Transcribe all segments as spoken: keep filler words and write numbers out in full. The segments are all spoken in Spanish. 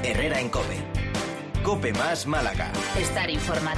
Herrera en COPE. COPE más Málaga. Estar informado.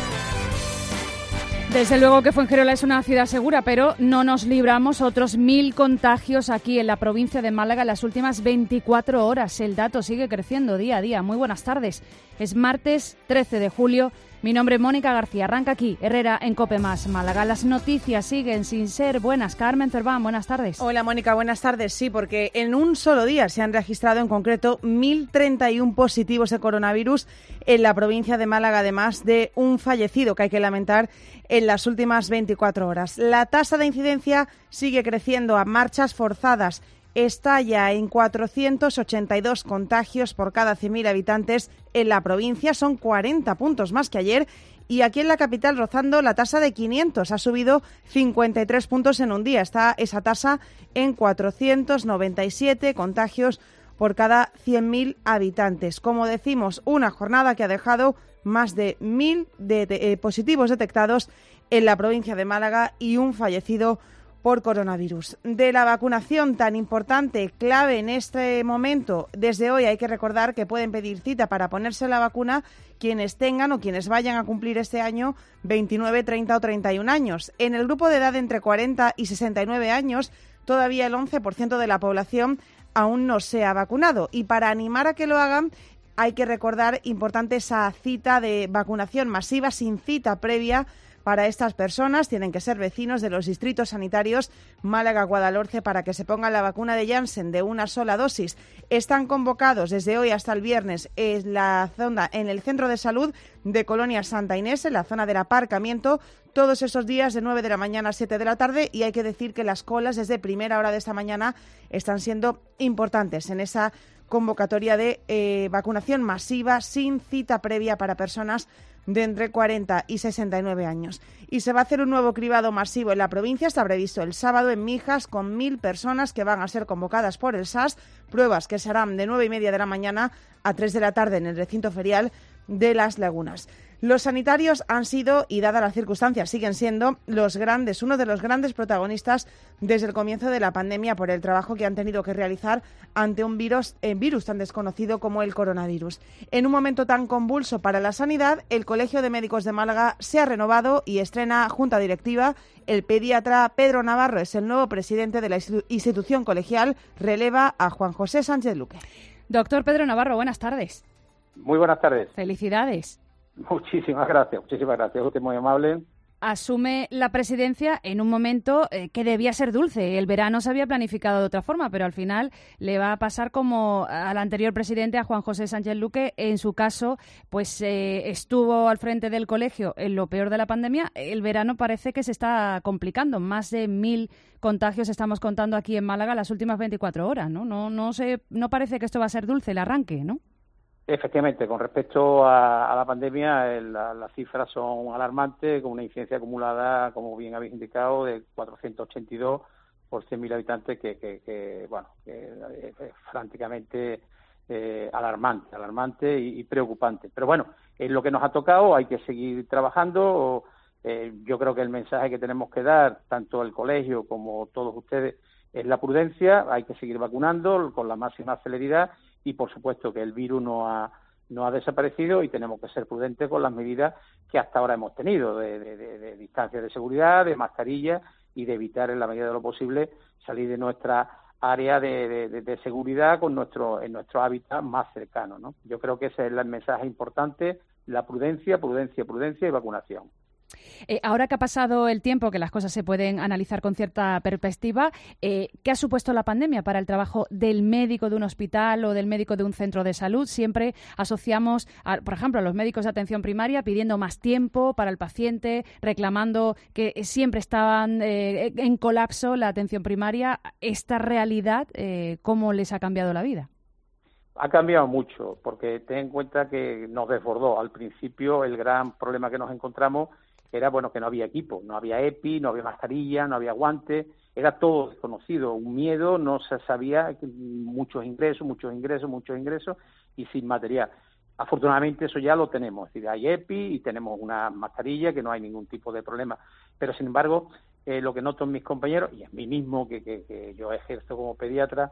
Desde luego que Fuengirola es una ciudad segura, pero no nos libramos. Otros mil contagios aquí en la provincia de Málaga en las últimas veinticuatro horas. El dato sigue creciendo día a día. Muy buenas tardes. Es martes trece de julio. Mi nombre es Mónica García. Arranca aquí Herrera en COPE más Málaga. Las noticias siguen sin ser buenas. Carmen Cerván, buenas tardes. Hola Mónica, buenas tardes. Sí, porque en un solo día se han registrado en concreto mil treinta y uno positivos de coronavirus en la provincia de Málaga, además de un fallecido que hay que lamentar en las últimas veinticuatro horas. La tasa de incidencia sigue creciendo a marchas forzadas. Está ya en cuatrocientos ochenta y dos contagios por cada cien mil habitantes en la provincia. Son cuarenta puntos más que ayer. Y aquí en la capital rozando la tasa de quinientos. Ha subido cincuenta y tres puntos en un día. Está esa tasa en cuatrocientos noventa y siete contagios por cada cien mil habitantes. Como decimos, una jornada que ha dejado más de mil de, de, eh, positivos detectados en la provincia de Málaga y un fallecido por coronavirus. De la vacunación tan importante, clave en este momento, desde hoy hay que recordar que pueden pedir cita para ponerse la vacuna quienes tengan o quienes vayan a cumplir este año veintinueve, treinta o treinta y un años. En el grupo de edad entre cuarenta y sesenta y nueve años, todavía el once por ciento de la población aún no se ha vacunado. Y para animar a que lo hagan, hay que recordar importante esa cita de vacunación masiva sin cita previa. Para estas personas tienen que ser vecinos de los distritos sanitarios Málaga-Guadalhorce para que se pongan la vacuna de Janssen de una sola dosis. Están convocados desde hoy hasta el viernes en la zona, en el centro de salud de Colonia Santa Inés, en la zona del aparcamiento, todos esos días de nueve de la mañana a siete de la tarde, y hay que decir que las colas desde primera hora de esta mañana están siendo importantes en esa convocatoria de eh, vacunación masiva sin cita previa para personas de entre cuarenta y sesenta y nueve años. Y se va a hacer un nuevo cribado masivo en la provincia. Está previsto el sábado en Mijas con mil personas que van a ser convocadas por el S A S. Pruebas que se harán de nueve y media de la mañana a tres de la tarde en el recinto ferial de Las Lagunas. Los sanitarios han sido, y dadas las circunstancias, siguen siendo los grandes, uno de los grandes protagonistas desde el comienzo de la pandemia por el trabajo que han tenido que realizar ante un virus, eh, virus tan desconocido como el coronavirus. En un momento tan convulso para la sanidad, el Colegio de Médicos de Málaga se ha renovado y estrena junta directiva. El pediatra Pedro Navarro es el nuevo presidente de la institución colegial, releva a Juan José Sánchez Luque. Doctor Pedro Navarro, buenas tardes. Muy buenas tardes. Felicidades. Muchísimas gracias, muchísimas gracias. Usted es muy amable. Asume la presidencia en un momento eh, que debía ser dulce. El verano se había planificado de otra forma, pero al final le va a pasar como al anterior presidente, a Juan José Sánchez Luque. En su caso, pues eh, estuvo al frente del colegio en lo peor de la pandemia. El verano parece que se está complicando. Más de mil contagios estamos contando aquí en Málaga las últimas veinticuatro horas, ¿no? No, no, sé, no parece que esto va a ser dulce el arranque, ¿no? Efectivamente, con respecto a, a la pandemia, el, la, las cifras son alarmantes, con una incidencia acumulada, como bien habéis indicado, de cuatrocientos ochenta y dos por cien mil habitantes, que, que, que bueno, que es, es francamente eh, alarmante, alarmante y, y preocupante. Pero bueno, es lo que nos ha tocado, hay que seguir trabajando. Eh, yo creo que el mensaje que tenemos que dar, tanto el colegio como todos ustedes, es la prudencia. Hay que seguir vacunando con la máxima celeridad. Y, por supuesto, que el virus no ha, no ha desaparecido y tenemos que ser prudentes con las medidas que hasta ahora hemos tenido, de, de, de, de distancia de seguridad, de mascarilla y de evitar, en la medida de lo posible, salir de nuestra área de, de, de, de seguridad con nuestro, en nuestro hábitat más cercano, ¿no? Yo creo que ese es el mensaje importante, la prudencia, prudencia, prudencia y vacunación. Eh, ahora que ha pasado el tiempo, que las cosas se pueden analizar con cierta perspectiva, eh, ¿qué ha supuesto la pandemia para el trabajo del médico de un hospital o del médico de un centro de salud? Siempre asociamos, a, por ejemplo, a los médicos de atención primaria pidiendo más tiempo para el paciente, reclamando que siempre estaban eh, en colapso la atención primaria. ¿Esta realidad eh, cómo les ha cambiado la vida? Ha cambiado mucho, porque ten en cuenta que nos desbordó. Al principio el gran problema que nos encontramos era, bueno, que no había equipo, no había EPI, no había mascarilla, no había guantes, era todo desconocido, un miedo, no se sabía, muchos ingresos, muchos ingresos, muchos ingresos y sin material. Afortunadamente eso ya lo tenemos, es decir, hay EPI y tenemos una mascarilla que no hay ningún tipo de problema, pero sin embargo, eh, lo que noto en mis compañeros, y en mí mismo, que, que, que yo ejerzo como pediatra,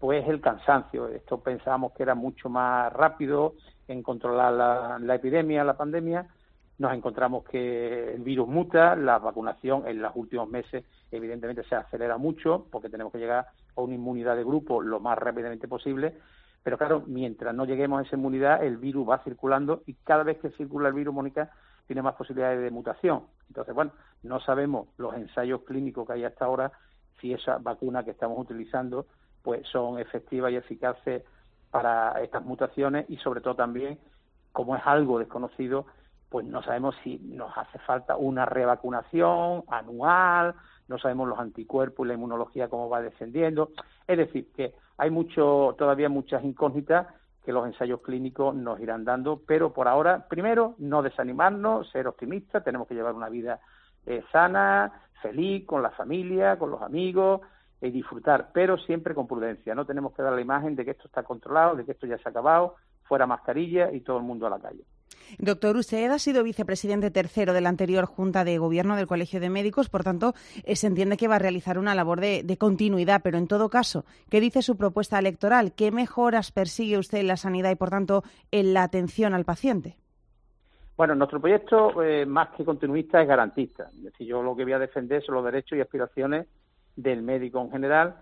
pues el cansancio. Esto pensábamos que era mucho más rápido en controlar la, la epidemia, la pandemia. Nos encontramos que el virus muta, la vacunación en los últimos meses evidentemente se acelera mucho porque tenemos que llegar a una inmunidad de grupo lo más rápidamente posible, pero claro, mientras no lleguemos a esa inmunidad, el virus va circulando y cada vez que circula el virus, Mónica, tiene más posibilidades de mutación. Entonces, bueno, no sabemos los ensayos clínicos que hay hasta ahora, si esas vacunas que estamos utilizando pues son efectivas y eficaces para estas mutaciones y sobre todo también, como es algo desconocido, pues no sabemos si nos hace falta una revacunación anual, no sabemos los anticuerpos y la inmunología cómo va descendiendo. Es decir, que hay mucho todavía muchas incógnitas que los ensayos clínicos nos irán dando, pero por ahora, primero, no desanimarnos, ser optimistas, tenemos que llevar una vida eh, sana, feliz, con la familia, con los amigos, y eh, disfrutar, pero siempre con prudencia. No tenemos que dar la imagen de que esto está controlado, de que esto ya se ha acabado, fuera mascarilla y todo el mundo a la calle. Doctor, usted ha sido vicepresidente tercero de la anterior Junta de Gobierno del Colegio de Médicos, por tanto, eh, se entiende que va a realizar una labor de, de continuidad, pero en todo caso, ¿qué dice su propuesta electoral? ¿Qué mejoras persigue usted en la sanidad y, por tanto, en la atención al paciente? Bueno, nuestro proyecto, eh, más que continuista, es garantista. Es decir, yo lo que voy a defender son los derechos y aspiraciones del médico en general,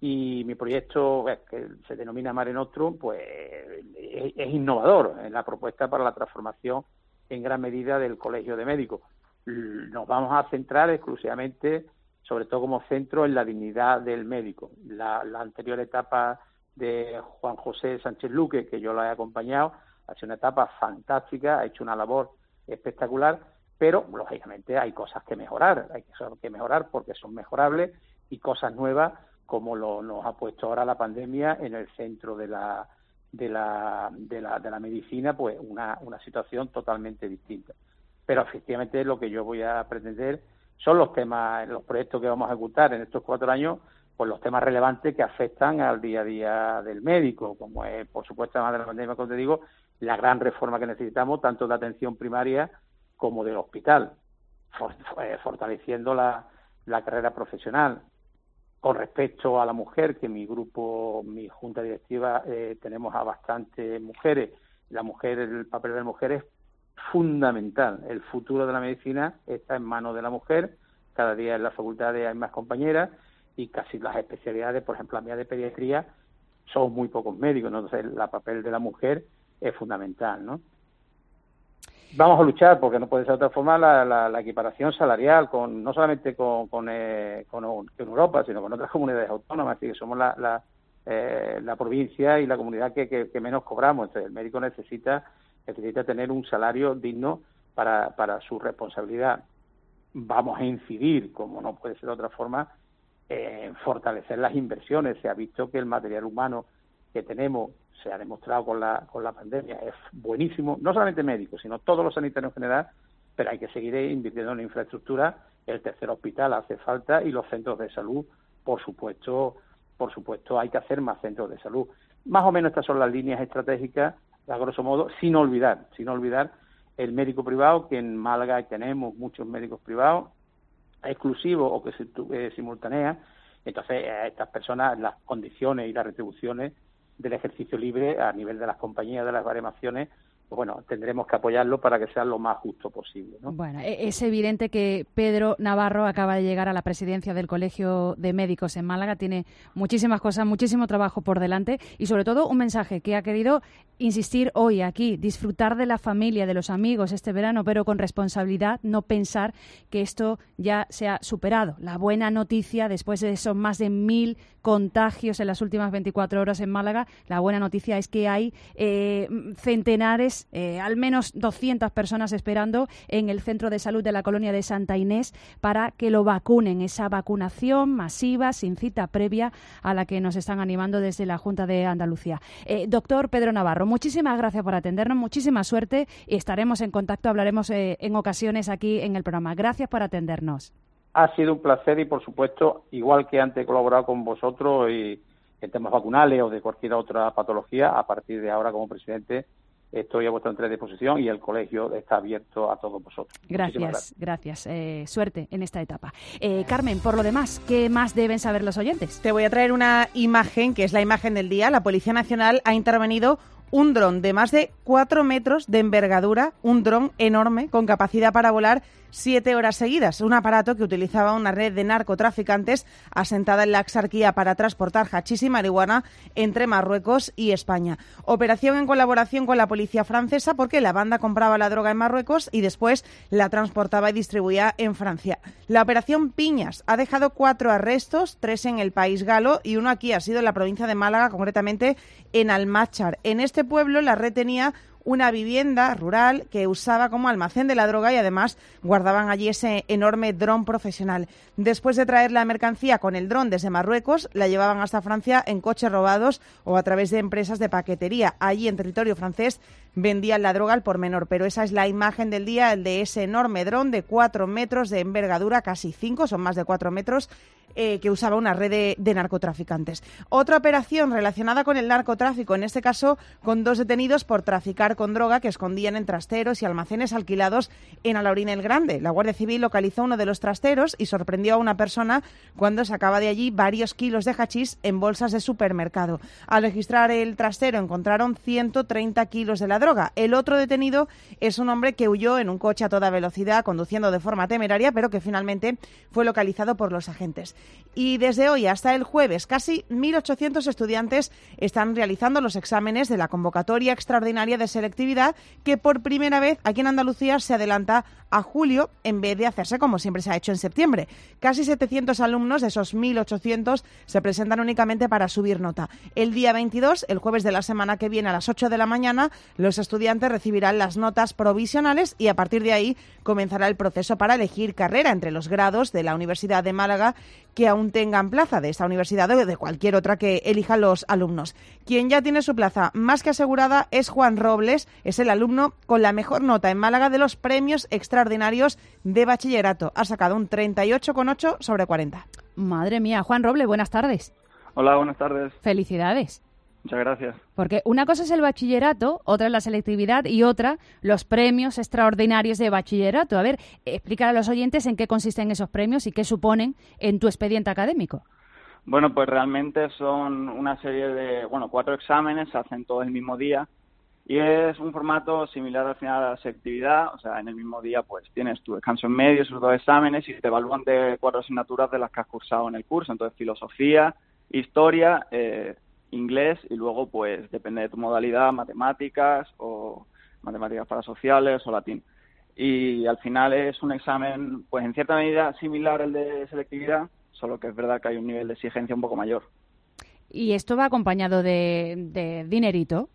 y mi proyecto, eh, que se denomina Mare Nostrum, pues es, es innovador en la propuesta para la transformación en gran medida del Colegio de Médicos. Nos vamos a centrar exclusivamente, sobre todo como centro, en la dignidad del médico. La, la anterior etapa de Juan José Sánchez Luque, que yo la he acompañado, ha sido una etapa fantástica, ha hecho una labor espectacular, pero lógicamente hay cosas que mejorar, hay cosas que mejorar porque son mejorables, y cosas nuevas como lo nos ha puesto ahora la pandemia en el centro de la de la de la, de la medicina, pues una, una situación totalmente distinta. Pero efectivamente lo que yo voy a pretender son los temas, los proyectos que vamos a ejecutar en estos cuatro años, pues los temas relevantes que afectan al día a día del médico, como es, por supuesto, además de la pandemia, como te digo, la gran reforma que necesitamos, tanto de atención primaria como del hospital, for, eh, fortaleciendo la, la carrera profesional. Con respecto a la mujer, que mi grupo, mi junta directiva, eh, tenemos a bastantes mujeres. La mujer, el papel de la mujer es fundamental. El futuro de la medicina está en manos de la mujer. Cada día en las facultades hay más compañeras y casi las especialidades, por ejemplo, la mía de pediatría, son muy pocos médicos, ¿no? Entonces, el papel de la mujer es fundamental, ¿no? Vamos a luchar, porque no puede ser de otra forma, la, la, la equiparación salarial, con no solamente con, con, eh, con, con Europa, sino con otras comunidades autónomas, así que somos la, la, eh, la provincia y la comunidad que, que, que menos cobramos. Entonces, el médico necesita necesita tener un salario digno para, para su responsabilidad. Vamos a incidir, como no puede ser de otra forma, en fortalecer las inversiones. Se ha visto que el material humano que tenemos, se ha demostrado con la con la pandemia, es buenísimo, no solamente médicos, sino todos los sanitarios en general, pero hay que seguir invirtiendo en la infraestructura. El tercer hospital hace falta y los centros de salud, por supuesto, por supuesto hay que hacer más centros de salud. Más o menos estas son las líneas estratégicas, a grosso modo, sin olvidar, sin olvidar el médico privado, que en Málaga tenemos muchos médicos privados, exclusivos o que se eh, simultanean. Entonces, a estas personas, las condiciones y las retribuciones del ejercicio libre a nivel de las compañías, de las baremaciones, pues bueno, tendremos que apoyarlo para que sea lo más justo posible, ¿no? Bueno, es evidente que Pedro Navarro acaba de llegar a la presidencia del Colegio de Médicos en Málaga, tiene muchísimas cosas, muchísimo trabajo por delante y sobre todo un mensaje que ha querido insistir hoy aquí, disfrutar de la familia, de los amigos este verano, pero con responsabilidad, no pensar que esto ya se ha superado. La buena noticia, después de esos más de mil contagios en las últimas veinticuatro horas en Málaga, la buena noticia es que hay eh, centenares, eh, al menos doscientas personas esperando en el centro de salud de la colonia de Santa Inés para que lo vacunen. Esa vacunación masiva, sin cita previa, a la que nos están animando desde la Junta de Andalucía. Eh, doctor Pedro Navarro, muchísimas gracias por atendernos, muchísima suerte y estaremos en contacto, hablaremos eh, en ocasiones aquí en el programa. Gracias por atendernos. Ha sido un placer y, por supuesto, igual que antes he colaborado con vosotros y en temas vacunales o de cualquier otra patología, a partir de ahora como presidente estoy a vuestra entera disposición y el colegio está abierto a todos vosotros. Gracias, gracias. gracias. Eh, suerte en esta etapa. Eh, Carmen, por lo demás, ¿qué más deben saber los oyentes? Te voy a traer una imagen, que es la imagen del día. La Policía Nacional ha intervenido un dron de más de cuatro metros de envergadura, un dron enorme con capacidad para volar siete horas seguidas. Un aparato que utilizaba una red de narcotraficantes asentada en la Axarquía para transportar hachís y marihuana entre Marruecos y España. Operación en colaboración con la policía francesa porque la banda compraba la droga en Marruecos y después la transportaba y distribuía en Francia. La operación Piñas ha dejado cuatro arrestos, tres en el país galo y uno aquí ha sido en la provincia de Málaga, concretamente en Almáchar. En este pueblo la red tenía una vivienda rural que usaba como almacén de la droga y además guardaban allí ese enorme dron profesional. Después de traer la mercancía con el dron desde Marruecos, la llevaban hasta Francia en coches robados o a través de empresas de paquetería. Allí en territorio francés vendían la droga al por menor, pero esa es la imagen del día, el de ese enorme dron de cuatro metros de envergadura, casi cinco, son más de cuatro metros, eh, que usaba una red de, de narcotraficantes. Otra operación relacionada con el narcotráfico, en este caso con dos detenidos por traficar con droga que escondían en trasteros y almacenes alquilados en Alhaurín el Grande. La Guardia Civil localizó uno de los trasteros y sorprendió a una persona cuando sacaba de allí varios kilos de hachís en bolsas de supermercado. Al registrar el trastero encontraron ciento treinta kilos de la droga. El otro detenido es un hombre que huyó en un coche a toda velocidad, conduciendo de forma temeraria, pero que finalmente fue localizado por los agentes. Y desde hoy hasta el jueves, casi mil ochocientos estudiantes están realizando los exámenes de la convocatoria extraordinaria de selectividad, que por primera vez aquí en Andalucía se adelanta a julio en vez de hacerse como siempre se ha hecho en septiembre. Casi setecientos alumnos de esos mil ochocientos se presentan únicamente para subir nota. El día veintidós, el jueves de la semana que viene a las ocho de la mañana, los estudiantes recibirán las notas provisionales y a partir de ahí comenzará el proceso para elegir carrera entre los grados de la Universidad de Málaga que aún tengan plaza de esta universidad o de cualquier otra que elijan los alumnos. Quien ya tiene su plaza más que asegurada es Juan Robles, es el alumno con la mejor nota en Málaga de los premios extraordinarios de bachillerato. Ha sacado un treinta y ocho coma ocho sobre cuarenta. Madre mía, Juan Robles, buenas tardes. Hola, buenas tardes. Felicidades. Muchas gracias. Porque una cosa es el bachillerato, otra es la selectividad y otra los premios extraordinarios de bachillerato. A ver, explícale a los oyentes en qué consisten esos premios y qué suponen en tu expediente académico. Bueno, pues realmente son una serie de, bueno, cuatro exámenes, se hacen todos el mismo día y es un formato similar al final a la selectividad, o sea, en el mismo día pues tienes tu descanso en medio, esos dos exámenes y te evalúan de cuatro asignaturas de las que has cursado en el curso, entonces filosofía, historia, eh, inglés y luego pues depende de tu modalidad, matemáticas o matemáticas para sociales o latín. Y al final es un examen pues en cierta medida similar al de selectividad, solo que es verdad que hay un nivel de exigencia un poco mayor. ¿Y esto va acompañado de, de dinerito?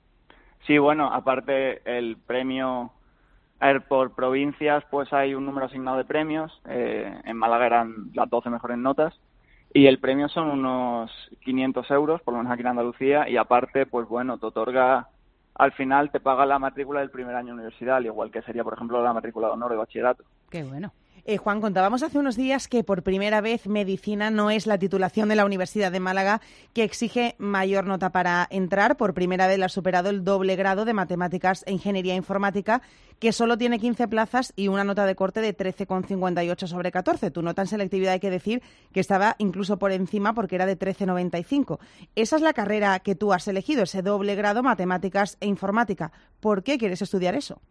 Sí, bueno, aparte el premio, a ver, por provincias pues hay un número asignado de premios, eh, en Málaga eran las doce mejores notas, y el premio son unos quinientos euros, por lo menos aquí en Andalucía, y aparte, pues bueno, te otorga, al final te paga la matrícula del primer año de universidad, al igual que sería, por ejemplo, la matrícula de honor de bachillerato. Qué bueno. Eh, Juan, contábamos hace unos días que por primera vez medicina no es la titulación de la Universidad de Málaga que exige mayor nota para entrar. Por primera vez la ha superado el doble grado de matemáticas e ingeniería informática, que solo tiene quince plazas y una nota de corte de trece coma cincuenta y ocho sobre catorce. Tu nota en selectividad hay que decir que estaba incluso por encima porque era de trece coma noventa y cinco. Esa es la carrera que tú has elegido, ese doble grado matemáticas e informática. ¿Por qué quieres estudiar eso?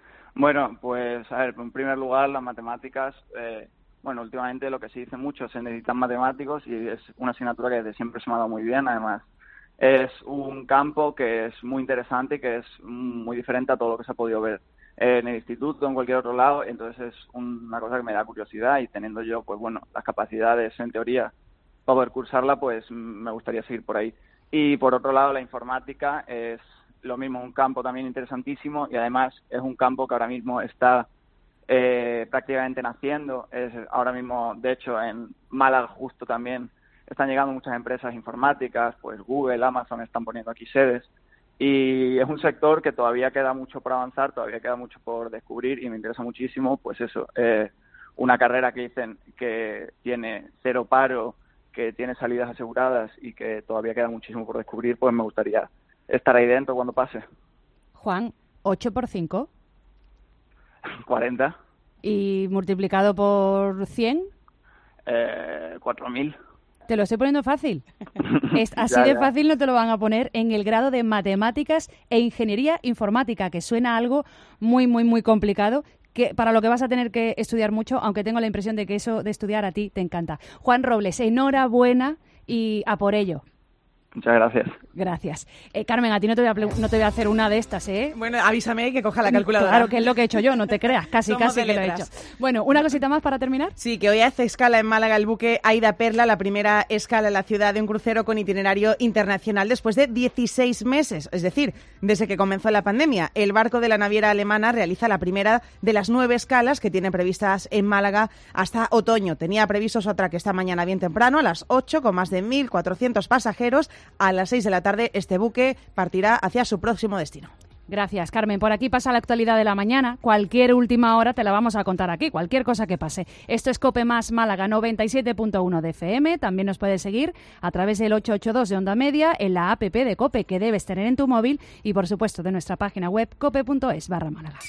Bueno, pues a ver, en primer lugar las matemáticas, eh, bueno, últimamente lo que se dice mucho, se necesitan matemáticos y es una asignatura que desde siempre se me ha dado muy bien, además es un campo que es muy interesante y que es muy diferente a todo lo que se ha podido ver en el instituto o en cualquier otro lado, entonces es una cosa que me da curiosidad y teniendo yo, pues bueno, las capacidades en teoría para poder cursarla, pues me gustaría seguir por ahí. Y por otro lado, la informática es lo mismo, un campo también interesantísimo y además es un campo que ahora mismo está eh, prácticamente naciendo. Es ahora mismo, de hecho, en Málaga justo también están llegando muchas empresas informáticas, pues Google, Amazon están poniendo aquí sedes y es un sector que todavía queda mucho por avanzar, todavía queda mucho por descubrir y me interesa muchísimo, pues eso, eh, una carrera que dicen que tiene cero paro, que tiene salidas aseguradas y que todavía queda muchísimo por descubrir, pues me gustaría estar ahí dentro cuando pase. Juan, ocho por cinco. cuarenta. ¿Y multiplicado por cien? Eh, cuatro mil. Te lo estoy poniendo fácil. Es así Ya, de ya. fácil no te lo van a poner en el grado de Matemáticas e Ingeniería Informática, que suena algo muy, muy, muy complicado, que para lo que vas a tener que estudiar mucho, aunque tengo la impresión de que eso de estudiar a ti te encanta. Juan Robles, enhorabuena y a por ello. Muchas gracias. Gracias. Eh, Carmen, a ti no te, voy a ple- no te voy a hacer una de estas, ¿eh? Bueno, avísame que coja la calculadora. Claro, que es lo que he hecho yo, no te creas, casi, Somos casi de que lo he hecho. letras. Bueno, ¿una cosita más para terminar? Sí, que hoy hace escala en Málaga el buque Aida Perla, la primera escala en la ciudad de un crucero con itinerario internacional después de dieciséis meses, es decir, desde que comenzó la pandemia. El barco de la naviera alemana realiza la primera de las nueve escalas que tiene previstas en Málaga hasta otoño. Tenía previsto su atraque esta mañana bien temprano, a las ocho, con más de mil cuatrocientos pasajeros. A las seis de la tarde este buque partirá hacia su próximo destino. Gracias, Carmen. Por aquí pasa la actualidad de la mañana. Cualquier última hora te la vamos a contar aquí, cualquier cosa que pase. Esto es COPE Más Málaga noventa y siete punto uno de F M. También nos puedes seguir a través del ochocientos ochenta y dos de Onda Media, en la app de COPE que debes tener en tu móvil y, por supuesto, de nuestra página web cope.es barra Málaga.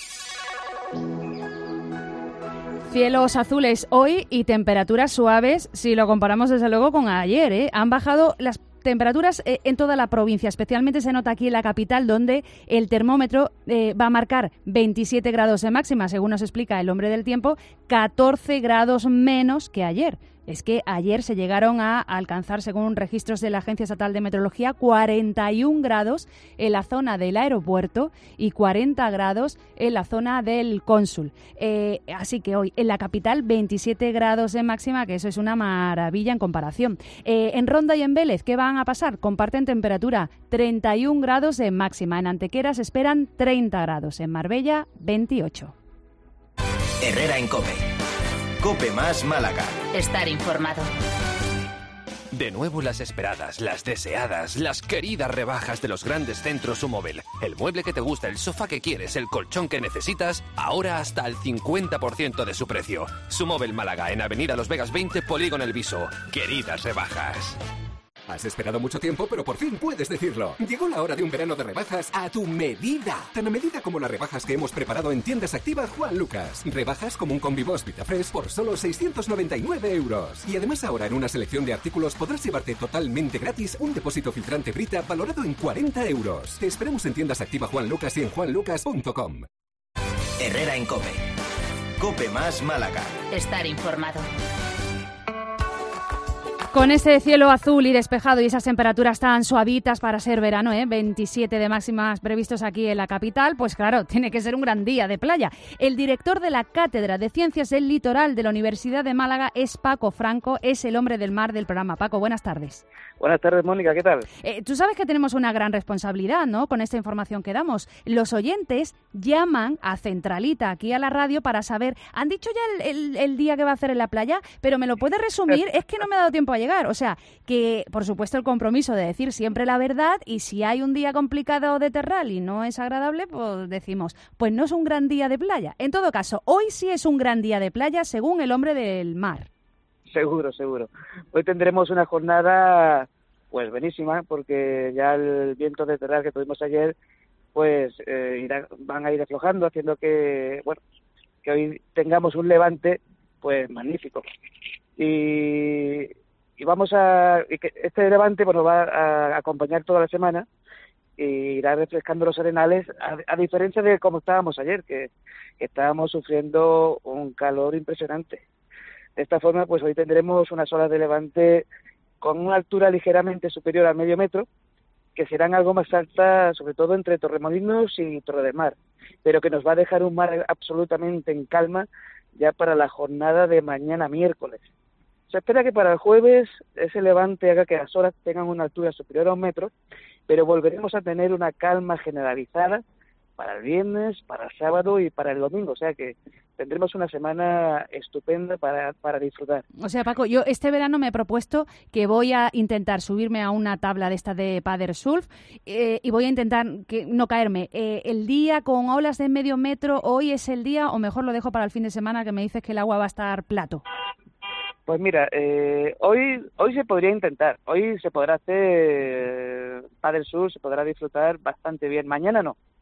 Cielos azules hoy y temperaturas suaves si lo comparamos desde luego con ayer, ¿eh? Han bajado las temperaturas eh, en toda la provincia, especialmente se nota aquí en la capital, donde el termómetro eh, va a marcar veintisiete grados de máxima, según nos explica el hombre del tiempo, catorce grados menos que ayer. Es que ayer se llegaron a alcanzar, según registros de la Agencia Estatal de Meteorología, cuarenta y un grados en la zona del aeropuerto y cuarenta grados en la zona del cónsul. Eh, así que hoy en la capital veintisiete grados de máxima, que eso es una maravilla en comparación. Eh, en Ronda y en Vélez, ¿qué van a pasar? Comparten temperatura, treinta y un grados de máxima. En Antequera se esperan treinta grados. En Marbella, veintiocho. Herrera en COPE. COPE Más Málaga. Estar informado. De nuevo las esperadas, las deseadas, las queridas rebajas de los grandes centros Sumóvel. El mueble que te gusta, el sofá que quieres, el colchón que necesitas, ahora hasta el cincuenta por ciento de su precio. Sumóvel Málaga, en Avenida Los Vegas veinte, Polígono El Viso. Queridas rebajas. Has esperado mucho tiempo, pero por fin puedes decirlo. Llegó la hora de un verano de rebajas a tu medida. Tan a medida como las rebajas que hemos preparado en Tiendas Activa Juan Lucas. Rebajas como un Combi Boss Vitafresh por solo seiscientos noventa y nueve euros. Y además ahora en una selección de artículos podrás llevarte totalmente gratis un depósito filtrante Brita valorado en cuarenta euros. Te esperamos en Tiendas Activa Juan Lucas y en juan lucas punto com. Herrera en COPE. COPE Más Málaga. Estar informado. Con este cielo azul y despejado y esas temperaturas tan suavitas para ser verano, ¿eh? veintisiete de máximas previstos aquí en la capital, pues claro, tiene que ser un gran día de playa. El director de la Cátedra de Ciencias del Litoral de la Universidad de Málaga es Paco Franco, es el hombre del mar del programa. Paco, buenas tardes. Buenas tardes, Mónica, ¿qué tal? Eh, tú sabes que tenemos una gran responsabilidad, ¿no?, con esta información que damos. Los oyentes llaman a Centralita, aquí a la radio, para saber, han dicho ya el, el, el día que va a hacer en la playa, pero ¿me lo puedes resumir? Es que no me ha dado tiempo a llegar. O sea, que por supuesto el compromiso de decir siempre la verdad, y si hay un día complicado de terral y no es agradable, pues decimos, pues no es un gran día de playa. En todo caso, hoy sí es un gran día de playa según el hombre del mar. Seguro, seguro. Hoy tendremos una jornada pues buenísima, porque ya el viento de terral que tuvimos ayer pues eh, irá, van a ir aflojando, haciendo que bueno que hoy tengamos un levante pues magnífico. Y, y vamos a y que este levante pues, nos va a acompañar toda la semana y irá refrescando los arenales, a, a diferencia de cómo estábamos ayer, que, que estábamos sufriendo un calor impresionante. De esta forma, pues hoy tendremos unas olas de levante con una altura ligeramente superior al medio metro, que serán algo más altas, sobre todo entre Torremolinos y Torredemar, pero que nos va a dejar un mar absolutamente en calma ya para la jornada de mañana miércoles. Se espera que para el jueves ese levante haga que las olas tengan una altura superior a un metro, pero volveremos a tener una calma generalizada para el viernes, para el sábado y para el domingo, o sea que tendremos una semana estupenda para, para disfrutar. O sea, Paco, yo este verano me he propuesto que voy a intentar subirme a una tabla de esta de paddle surf eh, y voy a intentar que no caerme. Eh, el día con olas de medio metro, ¿hoy es el día o mejor lo dejo para el fin de semana, que me dices que el agua va a estar plato? Pues mira, eh, hoy hoy se podría intentar, hoy se podrá hacer paddle surf, se podrá disfrutar bastante bien, mañana no.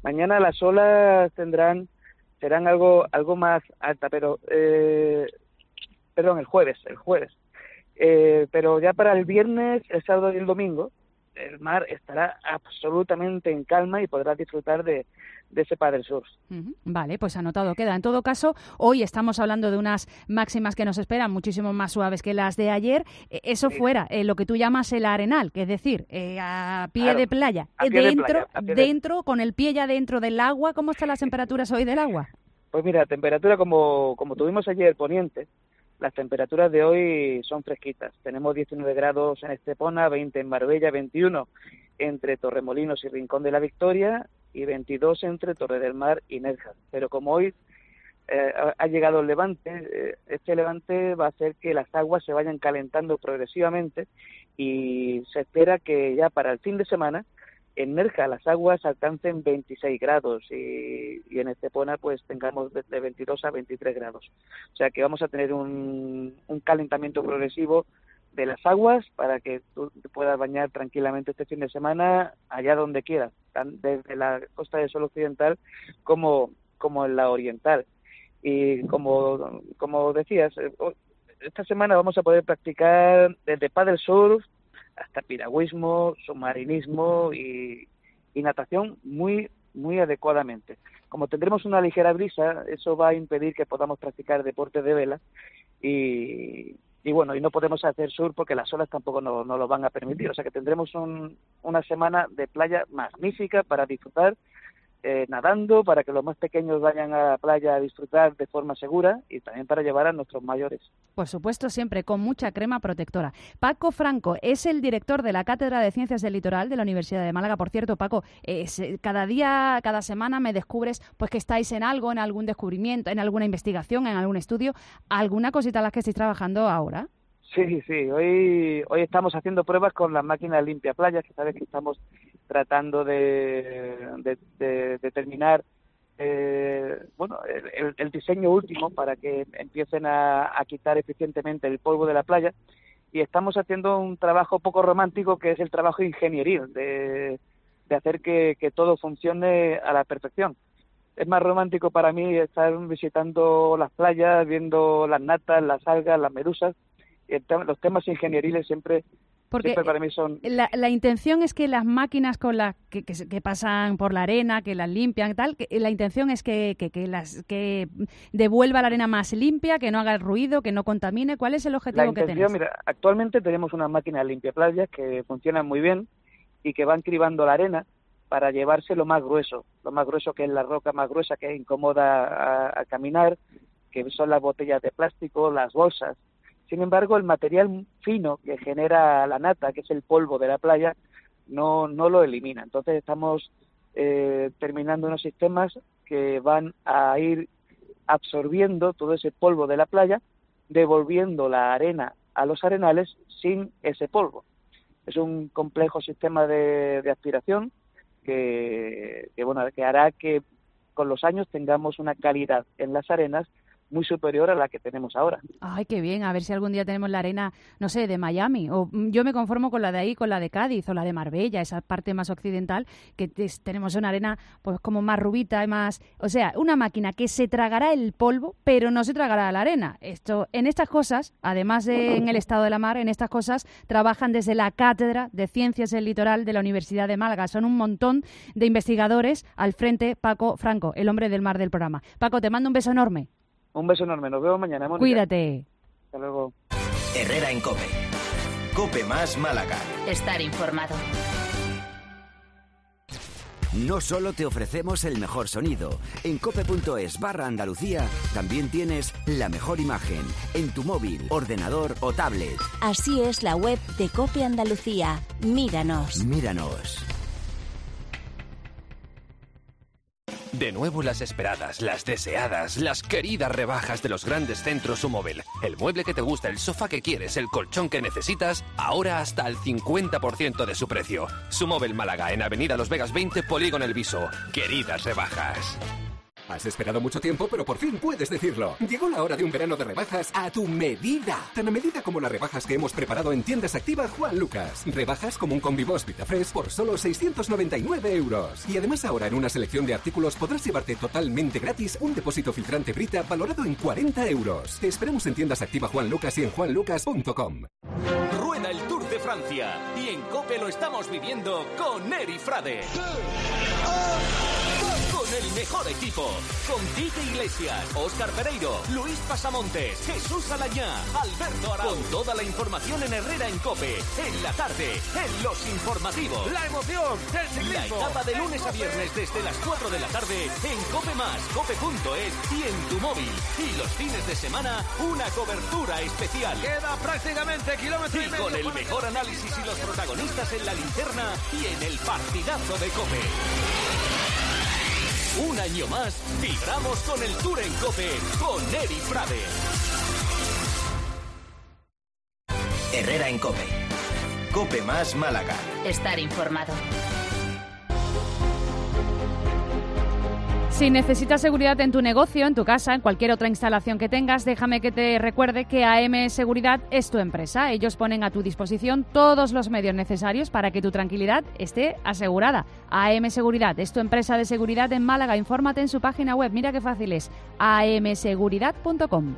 Mañana las olas tendrán serán algo algo más alta, pero eh, perdón, el jueves, el jueves. Eh, pero ya para el viernes, el sábado y el domingo, el mar estará absolutamente en calma y podrás disfrutar de, de ese paddle surf. Uh-huh. Vale, pues anotado queda. En todo caso, hoy estamos hablando de unas máximas que nos esperan muchísimo más suaves que las de ayer. Eso sí. Fuera, eh, lo que tú llamas el arenal, que es decir, eh, a pie claro, de playa. A pie dentro, de playa, a pie dentro, de... con el pie ya dentro del agua. ¿Cómo están las temperaturas hoy del agua? Pues mira, temperatura como, como tuvimos ayer poniente, las temperaturas de hoy son fresquitas. Tenemos diecinueve grados en Estepona, veinte en Marbella, veintiuno entre Torremolinos y Rincón de la Victoria y veintidós entre Torre del Mar y Nerja. Pero como hoy eh, ha llegado el levante, eh, este levante va a hacer que las aguas se vayan calentando progresivamente y se espera que ya para el fin de semana en Nerja las aguas alcancen veintiséis grados y, y en Estepona pues tengamos de, de veintidós a veintitrés grados. O sea que vamos a tener un, un calentamiento progresivo de las aguas para que tú te puedas bañar tranquilamente este fin de semana allá donde quieras, desde la costa del Sol Occidental como, como en la oriental. Y como, como decías, esta semana vamos a poder practicar desde paddle surf hasta piragüismo, submarinismo y, y natación muy muy adecuadamente. Como tendremos una ligera brisa, eso va a impedir que podamos practicar deportes de vela y, y bueno, y no podemos hacer surf porque las olas tampoco nos no lo van a permitir. O sea que tendremos un, una semana de playa magnífica para disfrutar eh, nadando, para que los más pequeños vayan a la playa a disfrutar de forma segura y también para llevar a nuestros mayores. Por supuesto, siempre con mucha crema protectora. Paco Franco es el director de la Cátedra de Ciencias del Litoral de la Universidad de Málaga. Por cierto, Paco, eh, cada día, cada semana me descubres pues que estáis en algo, en algún descubrimiento, en alguna investigación, en algún estudio, alguna cosita en la que estáis trabajando ahora. Sí, sí, hoy hoy estamos haciendo pruebas con las máquinas limpia playas, que sabes que estamos tratando de, de, de, de terminar eh, bueno, el, el diseño último para que empiecen a, a quitar eficientemente el polvo de la playa y estamos haciendo un trabajo poco romántico que es el trabajo ingenieril, de, de hacer que, que todo funcione a la perfección. Es más romántico para mí estar visitando las playas, viendo las natas, las algas, las medusas. Los temas ingenieriles siempre, Porque siempre para mí son... La, la intención es que las máquinas con las que, que, que pasan por la arena, que las limpian, tal, que la intención es que, que, que las que devuelva la arena más limpia, que no haga el ruido, que no contamine. ¿Cuál es el objetivo la intención, que tenéis? Mira, actualmente tenemos unas máquinas limpia playas que funcionan muy bien y que van cribando la arena para llevarse lo más grueso, lo más grueso que es la roca más gruesa, que es incómoda a, a caminar, que son las botellas de plástico, las bolsas. Sin embargo, el material fino que genera la nata, que es el polvo de la playa, no, no lo elimina. Entonces estamos eh, terminando unos sistemas que van a ir absorbiendo todo ese polvo de la playa, devolviendo la arena a los arenales sin ese polvo. Es un complejo sistema de, de aspiración que, que, bueno, que hará que con los años tengamos una calidad en las arenas muy superior a la que tenemos ahora. Ay, qué bien, a ver si algún día tenemos la arena, no sé, de Miami, o yo me conformo con la de ahí, con la de Cádiz, o la de Marbella, esa parte más occidental, que tenemos una arena pues como más rubita y más... O sea, una máquina que se tragará el polvo, pero no se tragará la arena. Esto, en estas cosas, además de en el estado de la mar, en estas cosas trabajan desde la Cátedra de Ciencias del Litoral de la Universidad de Málaga. Son un montón de investigadores al frente, Paco Franco, el hombre del mar del programa. Paco, te mando un beso enorme. Un beso enorme, nos vemos mañana, Mónica. Cuídate. Hasta luego. Herrera en COPE. COPE más Málaga. Estar informado. No solo te ofrecemos el mejor sonido. En cope.es barra Andalucía también tienes la mejor imagen en tu móvil, ordenador o tablet. Así es la web de COPE Andalucía. Míranos. Míranos. De nuevo las esperadas, las deseadas, las queridas rebajas de los grandes centros Sumóvel. El mueble que te gusta, el sofá que quieres, el colchón que necesitas, ahora hasta el cincuenta por ciento de su precio. Sumóvel Málaga, en Avenida Los Vegas veinte, Polígono El Viso. Queridas rebajas. Has esperado mucho tiempo, pero por fin puedes decirlo. Llegó la hora de un verano de rebajas a tu medida. Tan a medida como las rebajas que hemos preparado en Tiendas Activa Juan Lucas. Rebajas como un Combibox Vitafresh por solo seiscientos noventa y nueve euros. Y además ahora en una selección de artículos podrás llevarte totalmente gratis un depósito filtrante Brita valorado en cuarenta euros. Te esperamos en Tiendas Activa Juan Lucas y en juan lucas punto com. Rueda el Tour de Francia y en COPE lo estamos viviendo con Eri Frade. Con el mejor equipo, con Quique Iglesias, Óscar Pereiro, Luis Pasamontes, Jesús Alañá, Alberto Arau. Con toda la información en Herrera en COPE, en la tarde, en los informativos. La emoción del ciclismo. La etapa de lunes a viernes desde las cuatro de la tarde en COPE más, cope punto es y en tu móvil. Y los fines de semana, una cobertura especial. Queda prácticamente kilómetro y, y medio con el mejor análisis y los protagonistas en la linterna y en el partidazo de COPE. Un año más, vibramos con el Tour en COPE con Eri Frade. Herrera en COPE. COPE más Málaga. Estar informado. Si necesitas seguridad en tu negocio, en tu casa, en cualquier otra instalación que tengas, déjame que te recuerde que A M Seguridad es tu empresa. Ellos ponen a tu disposición todos los medios necesarios para que tu tranquilidad esté asegurada. A M Seguridad es tu empresa de seguridad en Málaga. Infórmate en su página web. Mira qué fácil es. a m seguridad punto com.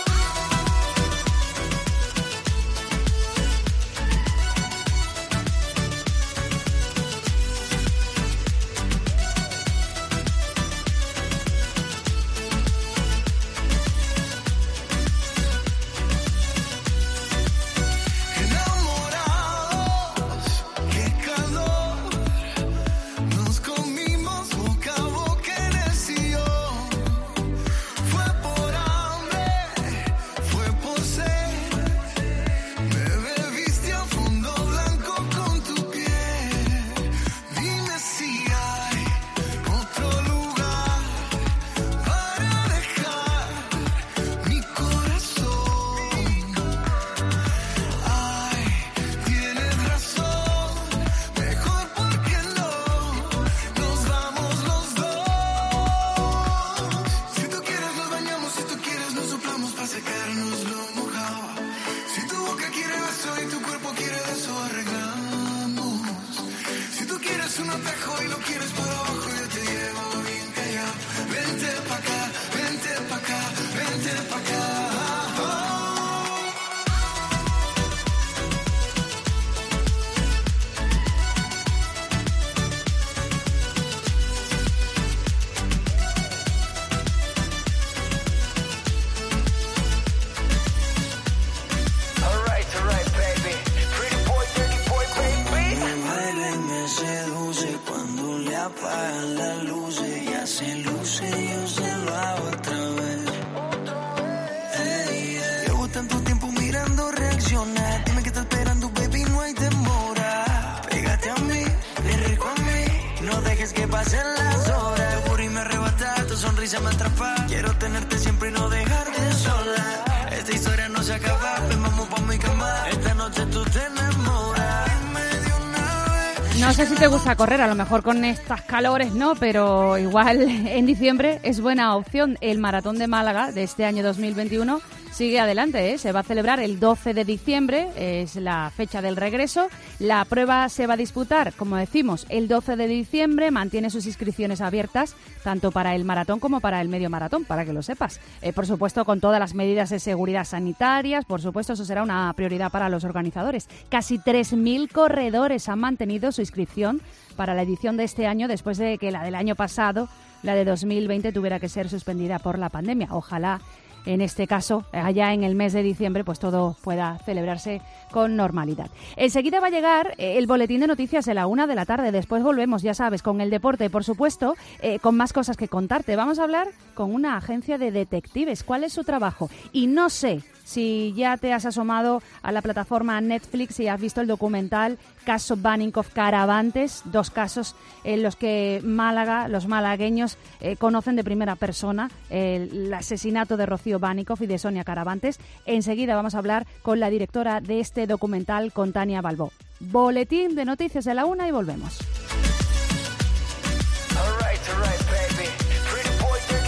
No sé si te gusta correr, a lo mejor con estas calores no, pero igual en diciembre es buena opción. El Maratón de Málaga de este año dos mil veintiuno sigue adelante, ¿eh? Se va a celebrar el doce de diciembre, es la fecha del regreso. La prueba se va a disputar, como decimos, el doce de diciembre. Mantiene sus inscripciones abiertas tanto para el maratón como para el medio maratón, para que lo sepas. Eh, por supuesto, con todas las medidas de seguridad sanitarias, por supuesto, eso será una prioridad para los organizadores. Casi tres mil corredores han mantenido su inscripción para la edición de este año, después de que la del año pasado, la de dos mil veinte, tuviera que ser suspendida por la pandemia. Ojalá en este caso, allá en el mes de diciembre, pues todo pueda celebrarse con normalidad. Enseguida va a llegar el boletín de noticias de la una de la tarde. Después volvemos, ya sabes, con el deporte, por supuesto, eh, con más cosas que contarte. Vamos a hablar con una agencia de detectives. ¿Cuál es su trabajo? Y no sé si ya te has asomado a la plataforma Netflix y has visto el documental Caso Baninkoff Caravantes, dos casos en los que Málaga, los malagueños eh, conocen de primera persona eh, el asesinato de Rocío Baninkoff y de Sonia Caravantes. Enseguida vamos a hablar con la directora de este documental, con Tania Balbó. Boletín de noticias de la una y volvemos. All right, all right, baby. Pretty boy,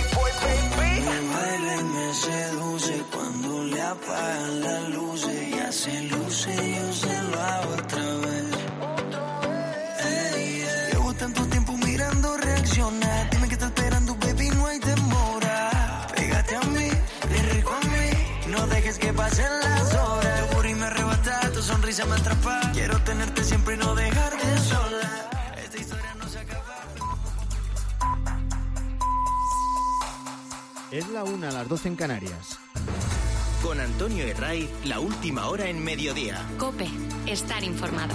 pasen las horas. Tu booty me arrebata, tu sonrisa me atrapa. Quiero tenerte siempre y no dejarte sola. Esta historia no se acaba. Es la una, a las doce en Canarias. Con Antonio Herraiz, la última hora en mediodía. COPE, estar informado.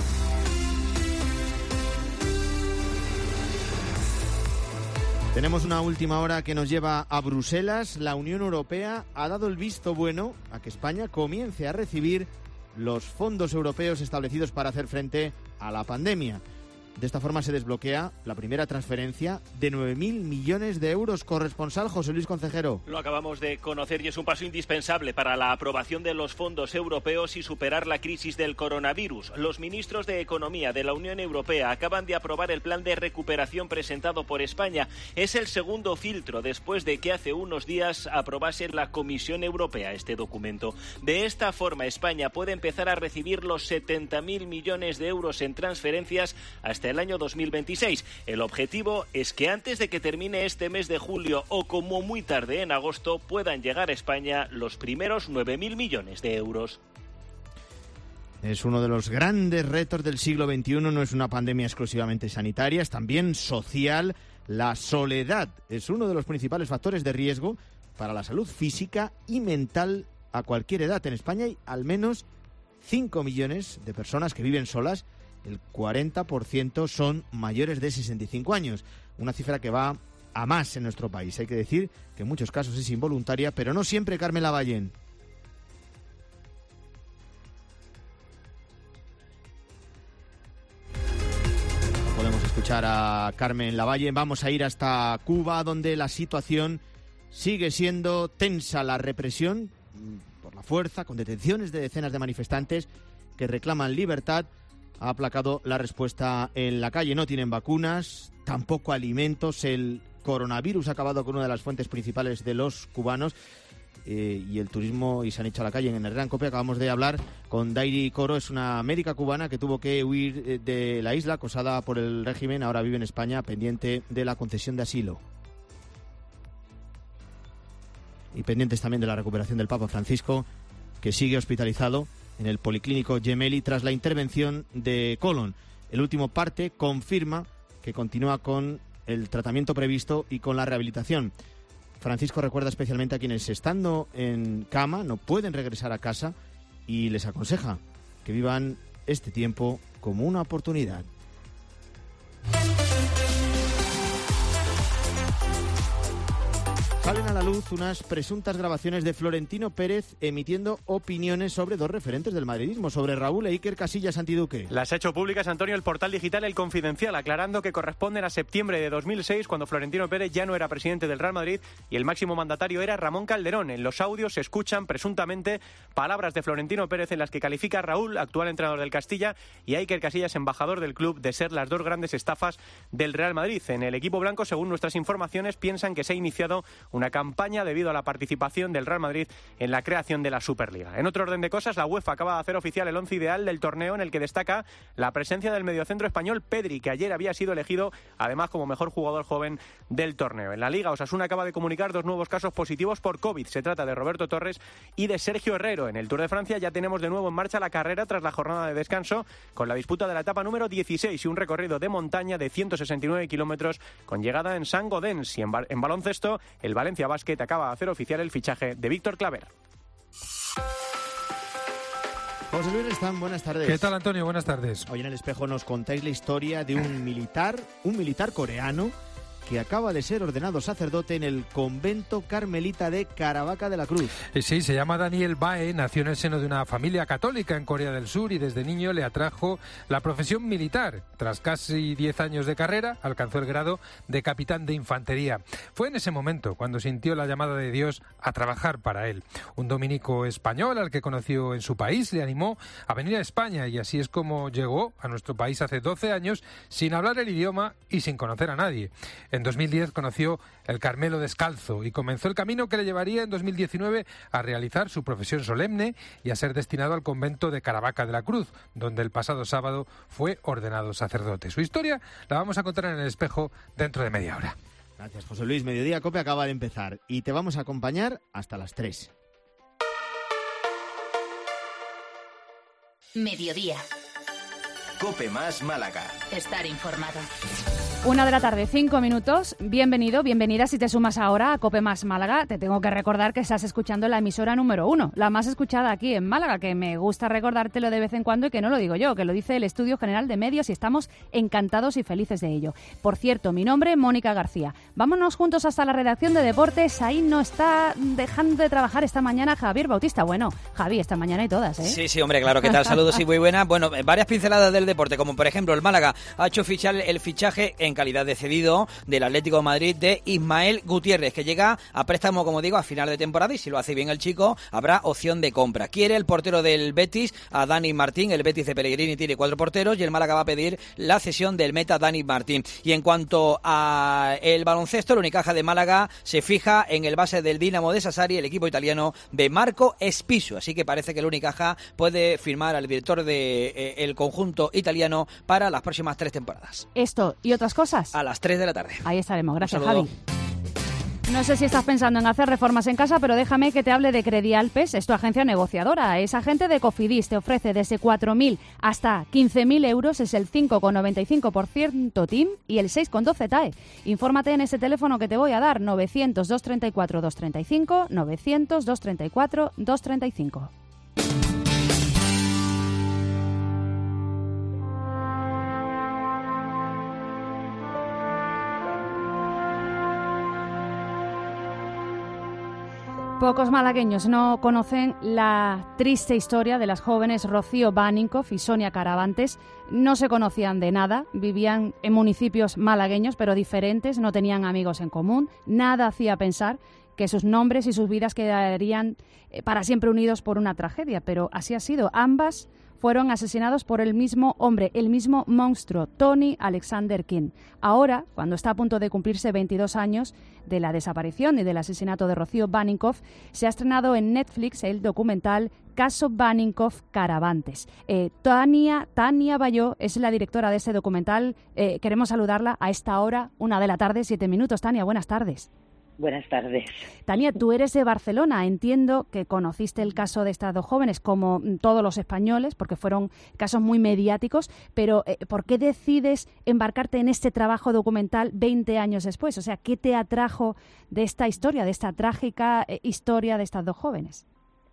Tenemos una última hora que nos lleva a Bruselas. La Unión Europea ha dado el visto bueno a que España comience a recibir los fondos europeos establecidos para hacer frente a la pandemia. De esta forma se desbloquea la primera transferencia de nueve mil millones de euros. Corresponsal José Luis Concejero. Lo acabamos de conocer y es un paso indispensable para la aprobación de los fondos europeos y superar la crisis del coronavirus. Los ministros de Economía de la Unión Europea acaban de aprobar el plan de recuperación presentado por España. Es el segundo filtro después de que hace unos días aprobase la Comisión Europea este documento. De esta forma, España puede empezar a recibir los setenta mil millones de euros en transferencias hasta el año dos mil veintiséis. El objetivo es que antes de que termine este mes de julio o como muy tarde en agosto puedan llegar a España los primeros nueve mil millones de euros. Es uno de los grandes retos del siglo veintiuno, no es una pandemia exclusivamente sanitaria, es también social. La soledad es uno de los principales factores de riesgo para la salud física y mental a cualquier edad. En España hay al menos cinco millones de personas que viven solas. El cuarenta por ciento son mayores de sesenta y cinco años, una cifra que va a más en nuestro país. Hay que decir que en muchos casos es involuntaria, pero no siempre. Carmen Lavallén. No podemos escuchar a Carmen Lavallén. Vamos a ir hasta Cuba, donde la situación sigue siendo tensa. La represión por la fuerza, con detenciones de decenas de manifestantes que reclaman libertad, ha aplacado la respuesta en la calle. No tienen vacunas, tampoco alimentos. El coronavirus ha acabado con una de las fuentes principales de los cubanos eh, y el turismo, y se han hecho a la calle. En Herrera en Cope acabamos de hablar con Dairi Coro, es una médica cubana que tuvo que huir de la isla acosada por el régimen. Ahora vive en España pendiente de la concesión de asilo. Y pendientes también de la recuperación del Papa Francisco, que sigue hospitalizado en el Policlínico Gemelli tras la intervención de colon. El último parte confirma que continúa con el tratamiento previsto y con la rehabilitación. Francisco recuerda especialmente a quienes, estando en cama, no pueden regresar a casa y les aconseja que vivan este tiempo como una oportunidad. Salen a la luz unas presuntas grabaciones de Florentino Pérez emitiendo opiniones sobre dos referentes del madridismo, sobre Raúl e Iker Casillas Antiduque. Las ha hecho públicas, Antonio, el portal digital El Confidencial, aclarando que corresponden a septiembre de dos mil seis, cuando Florentino Pérez ya no era presidente del Real Madrid y el máximo mandatario era Ramón Calderón. En los audios se escuchan presuntamente palabras de Florentino Pérez en las que califica a Raúl, actual entrenador del Castilla, y a Iker Casillas, embajador del club, de ser las dos grandes estafas del Real Madrid. En el equipo blanco, según nuestras informaciones, piensan que se ha iniciado una campaña debido a la participación del Real Madrid en la creación de la Superliga. En otro orden de cosas, la UEFA acaba de hacer oficial el once ideal del torneo, en el que destaca la presencia del mediocentro español Pedri, que ayer había sido elegido además como mejor jugador joven del torneo. En la Liga, Osasuna acaba de comunicar dos nuevos casos positivos por COVID. Se trata de Roberto Torres y de Sergio Herrero. En el Tour de Francia ya tenemos de nuevo en marcha la carrera tras la jornada de descanso, con la disputa de la etapa número dieciséis y un recorrido de montaña de ciento sesenta y nueve kilómetros con llegada en Saint-Gaudens. Y en, ba- en baloncesto, el Valencia Basket acaba de hacer oficial el fichaje de Víctor Claver. José Luis Restán, buenas tardes. ¿Qué tal, Antonio? Buenas tardes. Hoy en El Espejo nos contáis la historia de un militar, un militar coreano que acaba de ser ordenado sacerdote en el convento carmelita de Caravaca de la Cruz. Sí, se llama Daniel Bae, nació en el seno de una familia católica en Corea del Sur y desde niño le atrajo la profesión militar. Tras casi diez años de carrera, alcanzó el grado de capitán de infantería. Fue en ese momento cuando sintió la llamada de Dios a trabajar para él. Un dominico español al que conoció en su país le animó a venir a España y así es como llegó a nuestro país hace doce años sin hablar el idioma y sin conocer a nadie. En dos mil diez conoció el Carmelo descalzo y comenzó el camino que le llevaría en dos mil diecinueve a realizar su profesión solemne y a ser destinado al convento de Caravaca de la Cruz, donde el pasado sábado fue ordenado sacerdote. Su historia la vamos a contar en El Espejo dentro de media hora. Gracias, José Luis. Mediodía Cope acaba de empezar y te vamos a acompañar hasta las tres. Mediodía. COPE más Málaga. Estar informado. Una de la tarde, cinco minutos. Bienvenido, bienvenida si te sumas ahora a COPE más Málaga. Te tengo que recordar que estás escuchando la emisora número uno, la más escuchada aquí en Málaga, que me gusta recordártelo de vez en cuando y que no lo digo yo, que lo dice el Estudio General de Medios y estamos encantados y felices de ello. Por cierto, mi nombre es Mónica García. Vámonos juntos hasta la redacción de deportes. Ahí no está dejando de trabajar esta mañana Javier Bautista. Bueno, Javi, esta mañana hay todas, ¿eh? Sí, sí, hombre, claro. ¿Qué tal? Saludos y muy buenas. Bueno, varias pinceladas del deporte, como por ejemplo el Málaga ha hecho oficial el fichaje en calidad de cedido del Atlético de Madrid de Ismael Gutiérrez, que llega a préstamo, como digo, a final de temporada, y si lo hace bien el chico, habrá opción de compra. Quiere el portero del Betis a Dani Martín. El Betis de Pellegrini tiene cuatro porteros y el Málaga va a pedir la cesión del meta Dani Martín. Y en cuanto a el baloncesto, el Unicaja de Málaga se fija en el base del Dinamo de Sassari, el equipo italiano de Marco Espiso. Así que parece que el Unicaja puede firmar al director del de, eh, conjunto italiano para las próximas tres temporadas. Esto y otras cosas a las tres de la tarde. Ahí estaremos. Gracias, Javi. No sé si estás pensando en hacer reformas en casa, pero déjame que te hable de Credialpes, es tu agencia negociadora. Es agente de Cofidis, te ofrece desde cuatro mil hasta quince mil euros, es el cinco coma noventa y cinco por ciento T I M y el seis coma doce T A E. Infórmate en ese teléfono que te voy a dar, novecientos, doscientos treinta y cuatro, doscientos treinta y cinco, novecientos, doscientos treinta y cuatro, doscientos treinta y cinco. Pocos malagueños no conocen la triste historia de las jóvenes Rocío Baninkoff y Sonia Caravantes. No se conocían de nada, vivían en municipios malagueños pero diferentes, no tenían amigos en común. Nada hacía pensar que sus nombres y sus vidas quedarían para siempre unidos por una tragedia, pero así ha sido. Ambas fueron asesinados por el mismo hombre, el mismo monstruo, Tony Alexander King. Ahora, cuando está a punto de cumplirse veintidós años de la desaparición y del asesinato de Rocío Baninkoff, se ha estrenado en Netflix el documental Caso Baninkoff Caravantes. Eh, Tania, Tania Bayó es la directora de ese documental. Eh, queremos saludarla a esta hora, una de la tarde, siete minutos. Tania, buenas tardes. Buenas tardes. Tania, tú eres de Barcelona. Entiendo que conociste el caso de estas dos jóvenes, como todos los españoles, porque fueron casos muy mediáticos, pero eh, ¿por qué decides embarcarte en este trabajo documental veinte años después? O sea, ¿qué te atrajo de esta historia, de esta trágica eh, historia de estas dos jóvenes?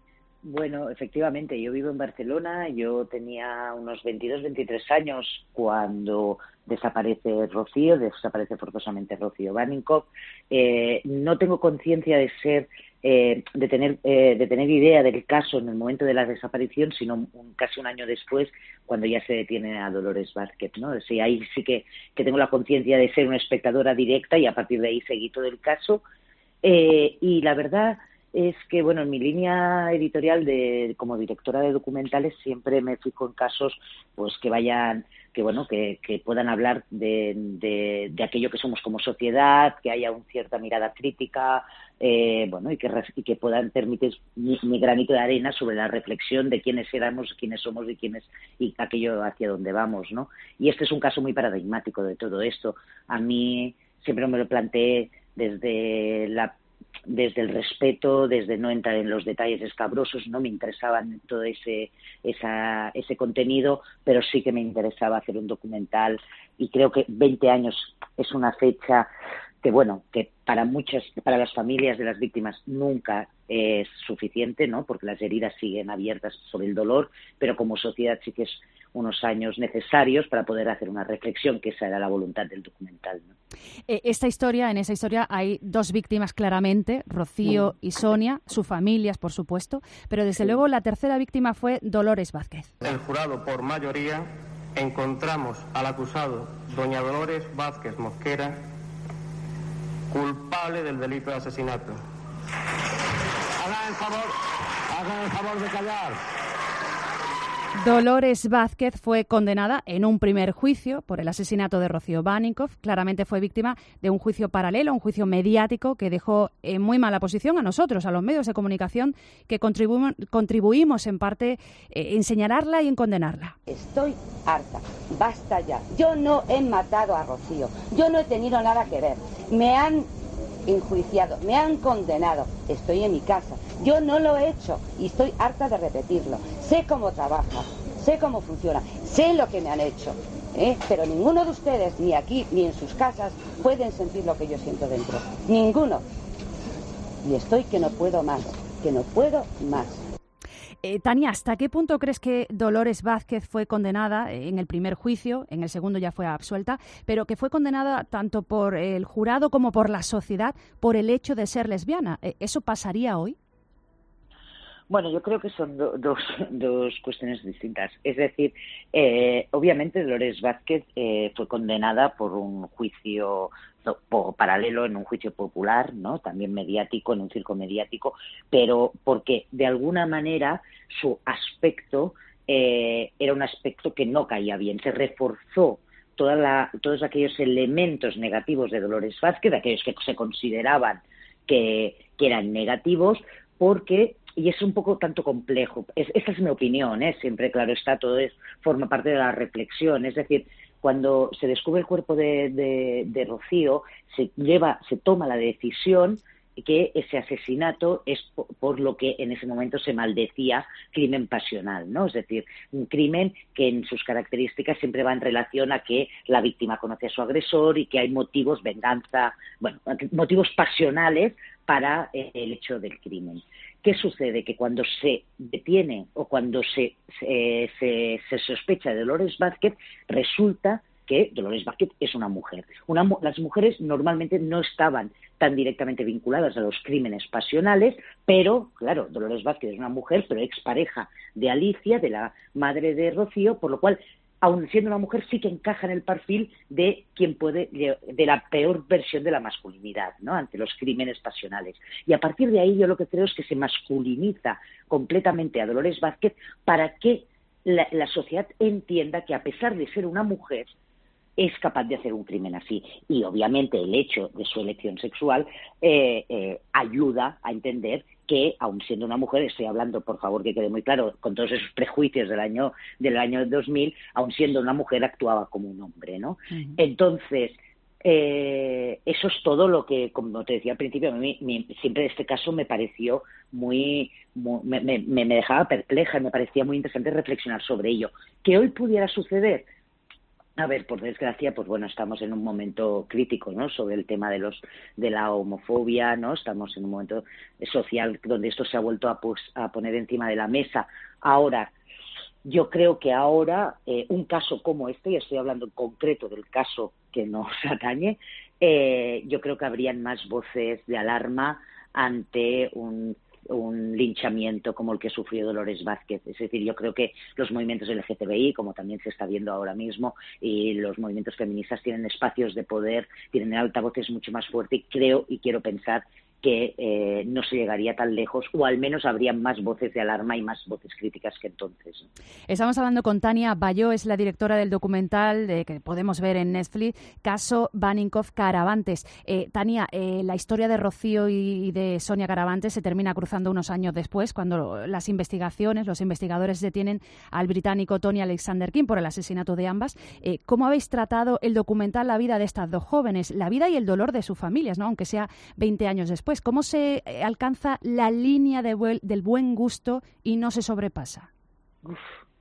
Bueno, efectivamente, yo vivo en Barcelona, yo tenía unos veintidós, veintitrés años cuando desaparece Rocío, desaparece forzosamente Rocío Baninkoff. Eh, no tengo conciencia de ser, eh, de tener, eh, de tener idea del caso en el momento de la desaparición, sino un, casi un año después, cuando ya se detiene a Dolores Vázquez, ¿no? Sí, ahí sí que, que tengo la conciencia de ser una espectadora directa y a partir de ahí seguí todo el caso. Eh, y la verdad es que, bueno, en mi línea editorial de como directora de documentales siempre me fijo en casos pues que vayan, que bueno, que, que puedan hablar de, de, de aquello que somos como sociedad, que haya una cierta mirada crítica, eh, bueno, y que, y que puedan permitir mi, mi granito de arena sobre la reflexión de quiénes éramos, quiénes somos y quiénes y aquello hacia dónde vamos, ¿no? Y este es un caso muy paradigmático de todo esto. A mí siempre me lo planteé desde la desde el respeto, desde no entrar en los detalles escabrosos, no me interesaban todo ese esa, ese contenido, pero sí que me interesaba hacer un documental y creo que veinte años es una fecha que, bueno, que para muchas, para las familias de las víctimas nunca es suficiente, ¿no? Porque las heridas siguen abiertas sobre el dolor, pero como sociedad sí que es unos años necesarios para poder hacer una reflexión, que esa era la voluntad del documental, ¿no? Esta historia, en esa historia hay dos víctimas claramente, Rocío y Sonia, sus familias, por supuesto, pero desde luego la tercera víctima fue Dolores Vázquez. El jurado, por mayoría, encontramos al acusado, doña Dolores Vázquez Mosquera, culpable del delito de asesinato. Hagan el favor, hagan el favor de callar. Dolores Vázquez fue condenada en un primer juicio por el asesinato de Rocío Baninkoff. Claramente fue víctima de un juicio paralelo, un juicio mediático que dejó en muy mala posición a nosotros, a los medios de comunicación, que contribuimos, contribuimos en parte eh, en señalarla y en condenarla. Estoy harta, basta ya. Yo no he matado a Rocío, yo no he tenido nada que ver. Me han enjuiciado, me han condenado, estoy en mi casa, yo no lo he hecho y estoy harta de repetirlo. Sé cómo trabaja, sé cómo funciona, sé lo que me han hecho, ¿eh? Pero ninguno de ustedes, ni aquí ni en sus casas, pueden sentir lo que yo siento dentro. Ninguno. Y estoy que no puedo más, que no puedo más. Eh, Tania, ¿hasta qué punto crees que Dolores Vázquez fue condenada en el primer juicio, en el segundo ya fue absuelta, pero que fue condenada tanto por el jurado como por la sociedad por el hecho de ser lesbiana? ¿Eso pasaría hoy? Bueno, yo creo que son do, dos, dos cuestiones distintas. Es decir, eh, obviamente Dolores Vázquez eh, fue condenada por un juicio paralelo, en un juicio popular, ¿no? También mediático, en un circo mediático, pero porque de alguna manera su aspecto eh, era un aspecto que no caía bien. Se reforzó toda la, todos aquellos elementos negativos de Dolores Vázquez, aquellos que se consideraban que, que eran negativos, porque, y es un poco tanto complejo, es, esta es mi opinión, ¿eh? Siempre, claro está, todo es, forma parte de la reflexión, es decir, cuando se descubre el cuerpo de, de, de Rocío, se lleva, se toma la decisión que ese asesinato es por, por lo que en ese momento se maldecía crimen pasional, ¿no? Es decir, un crimen que en sus características siempre va en relación a que la víctima conoce a su agresor y que hay motivos, venganza, bueno, motivos pasionales para el hecho del crimen. ¿Qué sucede? Que cuando se detiene o cuando se, se, se, se sospecha de Dolores Vázquez, resulta que Dolores Vázquez es una mujer. Una, las mujeres normalmente no estaban tan directamente vinculadas a los crímenes pasionales, pero, claro, Dolores Vázquez es una mujer, pero expareja de Alicia, de la madre de Rocío, por lo cual, aun siendo una mujer, sí que encaja en el perfil de quien puede, de, de la peor versión de la masculinidad, ¿no? Ante los crímenes pasionales. Y a partir de ahí yo lo que creo es que se masculiniza completamente a Dolores Vázquez para que la, la sociedad entienda que, a pesar de ser una mujer, es capaz de hacer un crimen así. Y obviamente el hecho de su elección sexual eh, eh, ayuda a entender que, aun siendo una mujer, estoy hablando, por favor, que quede muy claro, con todos esos prejuicios del año del año dos mil, aun siendo una mujer actuaba como un hombre, ¿no? Uh-huh. Entonces, eh, eso es todo lo que, como te decía al principio, a mí, mi, siempre este caso me pareció muy, muy me, me, me dejaba perpleja, me parecía muy interesante reflexionar sobre ello. Que hoy pudiera suceder, a ver, por desgracia, pues bueno, estamos en un momento crítico, ¿no? Sobre el tema de los de la homofobia, ¿no? Estamos en un momento social donde esto se ha vuelto a, pues, a poner encima de la mesa. Ahora, yo creo que ahora eh, un caso como este, y estoy hablando en concreto del caso que nos atañe, eh, yo creo que habrían más voces de alarma ante un un linchamiento como el que sufrió Dolores Vázquez. Es decir, yo creo que los movimientos L G T B I, como también se está viendo ahora mismo, y los movimientos feministas tienen espacios de poder, tienen altavoces mucho más fuertes, y creo y quiero pensar que eh, no se llegaría tan lejos, o al menos habría más voces de alarma y más voces críticas que entonces. Estamos hablando con Tania Bayó, es la directora del documental de, que podemos ver en Netflix, Caso Baninkoff Caravantes. Eh, Tania, eh, la historia de Rocío y de Sonia Caravantes se termina cruzando unos años después, cuando las investigaciones, los investigadores detienen al británico Tony Alexander King por el asesinato de ambas. Eh, ¿Cómo habéis tratado el documental la vida de estas dos jóvenes, la vida y el dolor de sus familias, ¿no? Aunque sea veinte años después? Pues, ¿cómo se alcanza la línea de buen, del buen gusto y no se sobrepasa? Uf,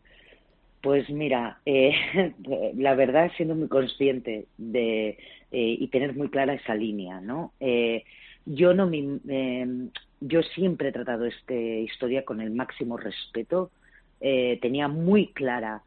pues mira, eh, la verdad, siendo muy consciente de eh, y tener muy clara esa línea, ¿no? Eh, yo no me, eh, yo siempre he tratado esta historia con el máximo respeto. Eh, tenía muy clara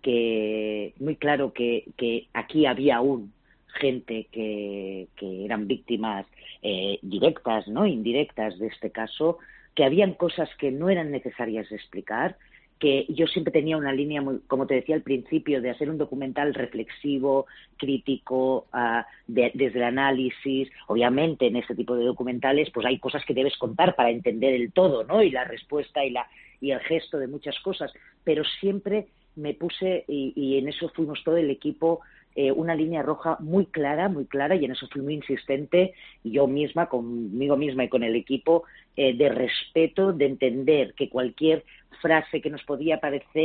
que muy claro que, que aquí había aún gente que, que eran víctimas eh, directas, ¿no? Indirectas de este caso, que habían cosas que no eran necesarias de explicar, que yo siempre tenía una línea, muy, como te decía al principio, de hacer un documental reflexivo, crítico, uh, de, desde el análisis. Obviamente en este tipo de documentales pues hay cosas que debes contar para entender el todo, ¿no? Y la respuesta y, la, y el gesto de muchas cosas, pero siempre me puse, y, y en eso fuimos todo el equipo, Eh, una línea roja muy clara, muy clara, y en eso fui muy insistente, yo misma, conmigo misma y con el equipo, eh, de respeto, de entender que cualquier frase que nos podía parecer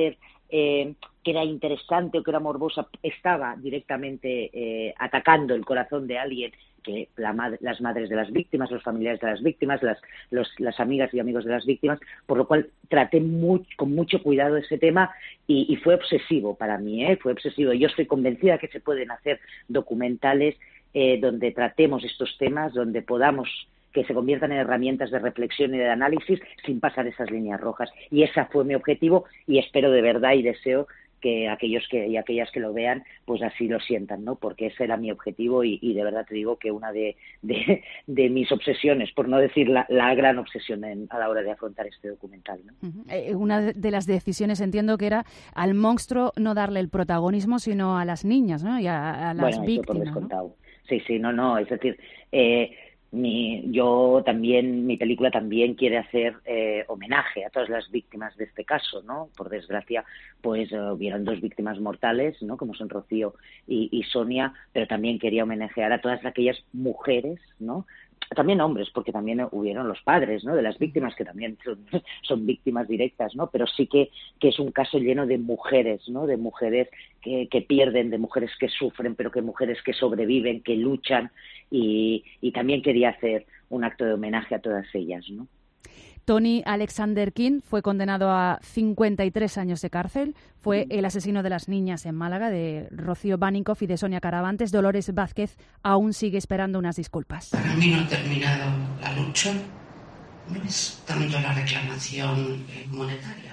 eh, que era interesante o que era morbosa, estaba directamente eh, atacando el corazón de alguien, que la mad- las madres de las víctimas, los familiares de las víctimas, las, los, las amigas y amigos de las víctimas, por lo cual traté muy, con mucho cuidado ese tema y, y fue obsesivo para mí, ¿eh? fue obsesivo. Yo estoy convencida que se pueden hacer documentales eh, donde tratemos estos temas, donde podamos que se conviertan en herramientas de reflexión y de análisis sin pasar esas líneas rojas. Y ese fue mi objetivo y espero de verdad y deseo que aquellos que y aquellas que lo vean pues así lo sientan, ¿no? Porque ese era mi objetivo y, y de verdad te digo que una de, de, de mis obsesiones, por no decir la, la gran obsesión en, a la hora de afrontar este documental, ¿no? Uh-huh. Eh, una de las decisiones entiendo que era al monstruo no darle el protagonismo sino a las niñas, ¿no? Y a, a las bueno, víctimas, eso por descontado. ¿No? Sí, sí, no, no, es decir, eh, Mi, yo también, mi película también quiere hacer eh, homenaje a todas las víctimas de este caso, ¿no? Por desgracia, pues uh, hubieron dos víctimas mortales, ¿no? Como son Rocío y, y Sonia, pero también quería homenajear a todas aquellas mujeres, ¿no? También hombres, porque también hubieron los padres, ¿no? De las víctimas, que también son, son víctimas directas, ¿no? Pero sí que, que es un caso lleno de mujeres, ¿no? De mujeres que, que pierden, de mujeres que sufren, pero que mujeres que sobreviven, que luchan, y, y también quería hacer un acto de homenaje a todas ellas, ¿no? Tony Alexander King fue condenado a cincuenta y tres años de cárcel. Fue el asesino de las niñas en Málaga, de Rocío Baninkoff y de Sonia Caravantes. Dolores Vázquez aún sigue esperando unas disculpas. Para mí no ha terminado la lucha. No es tanto la reclamación monetaria.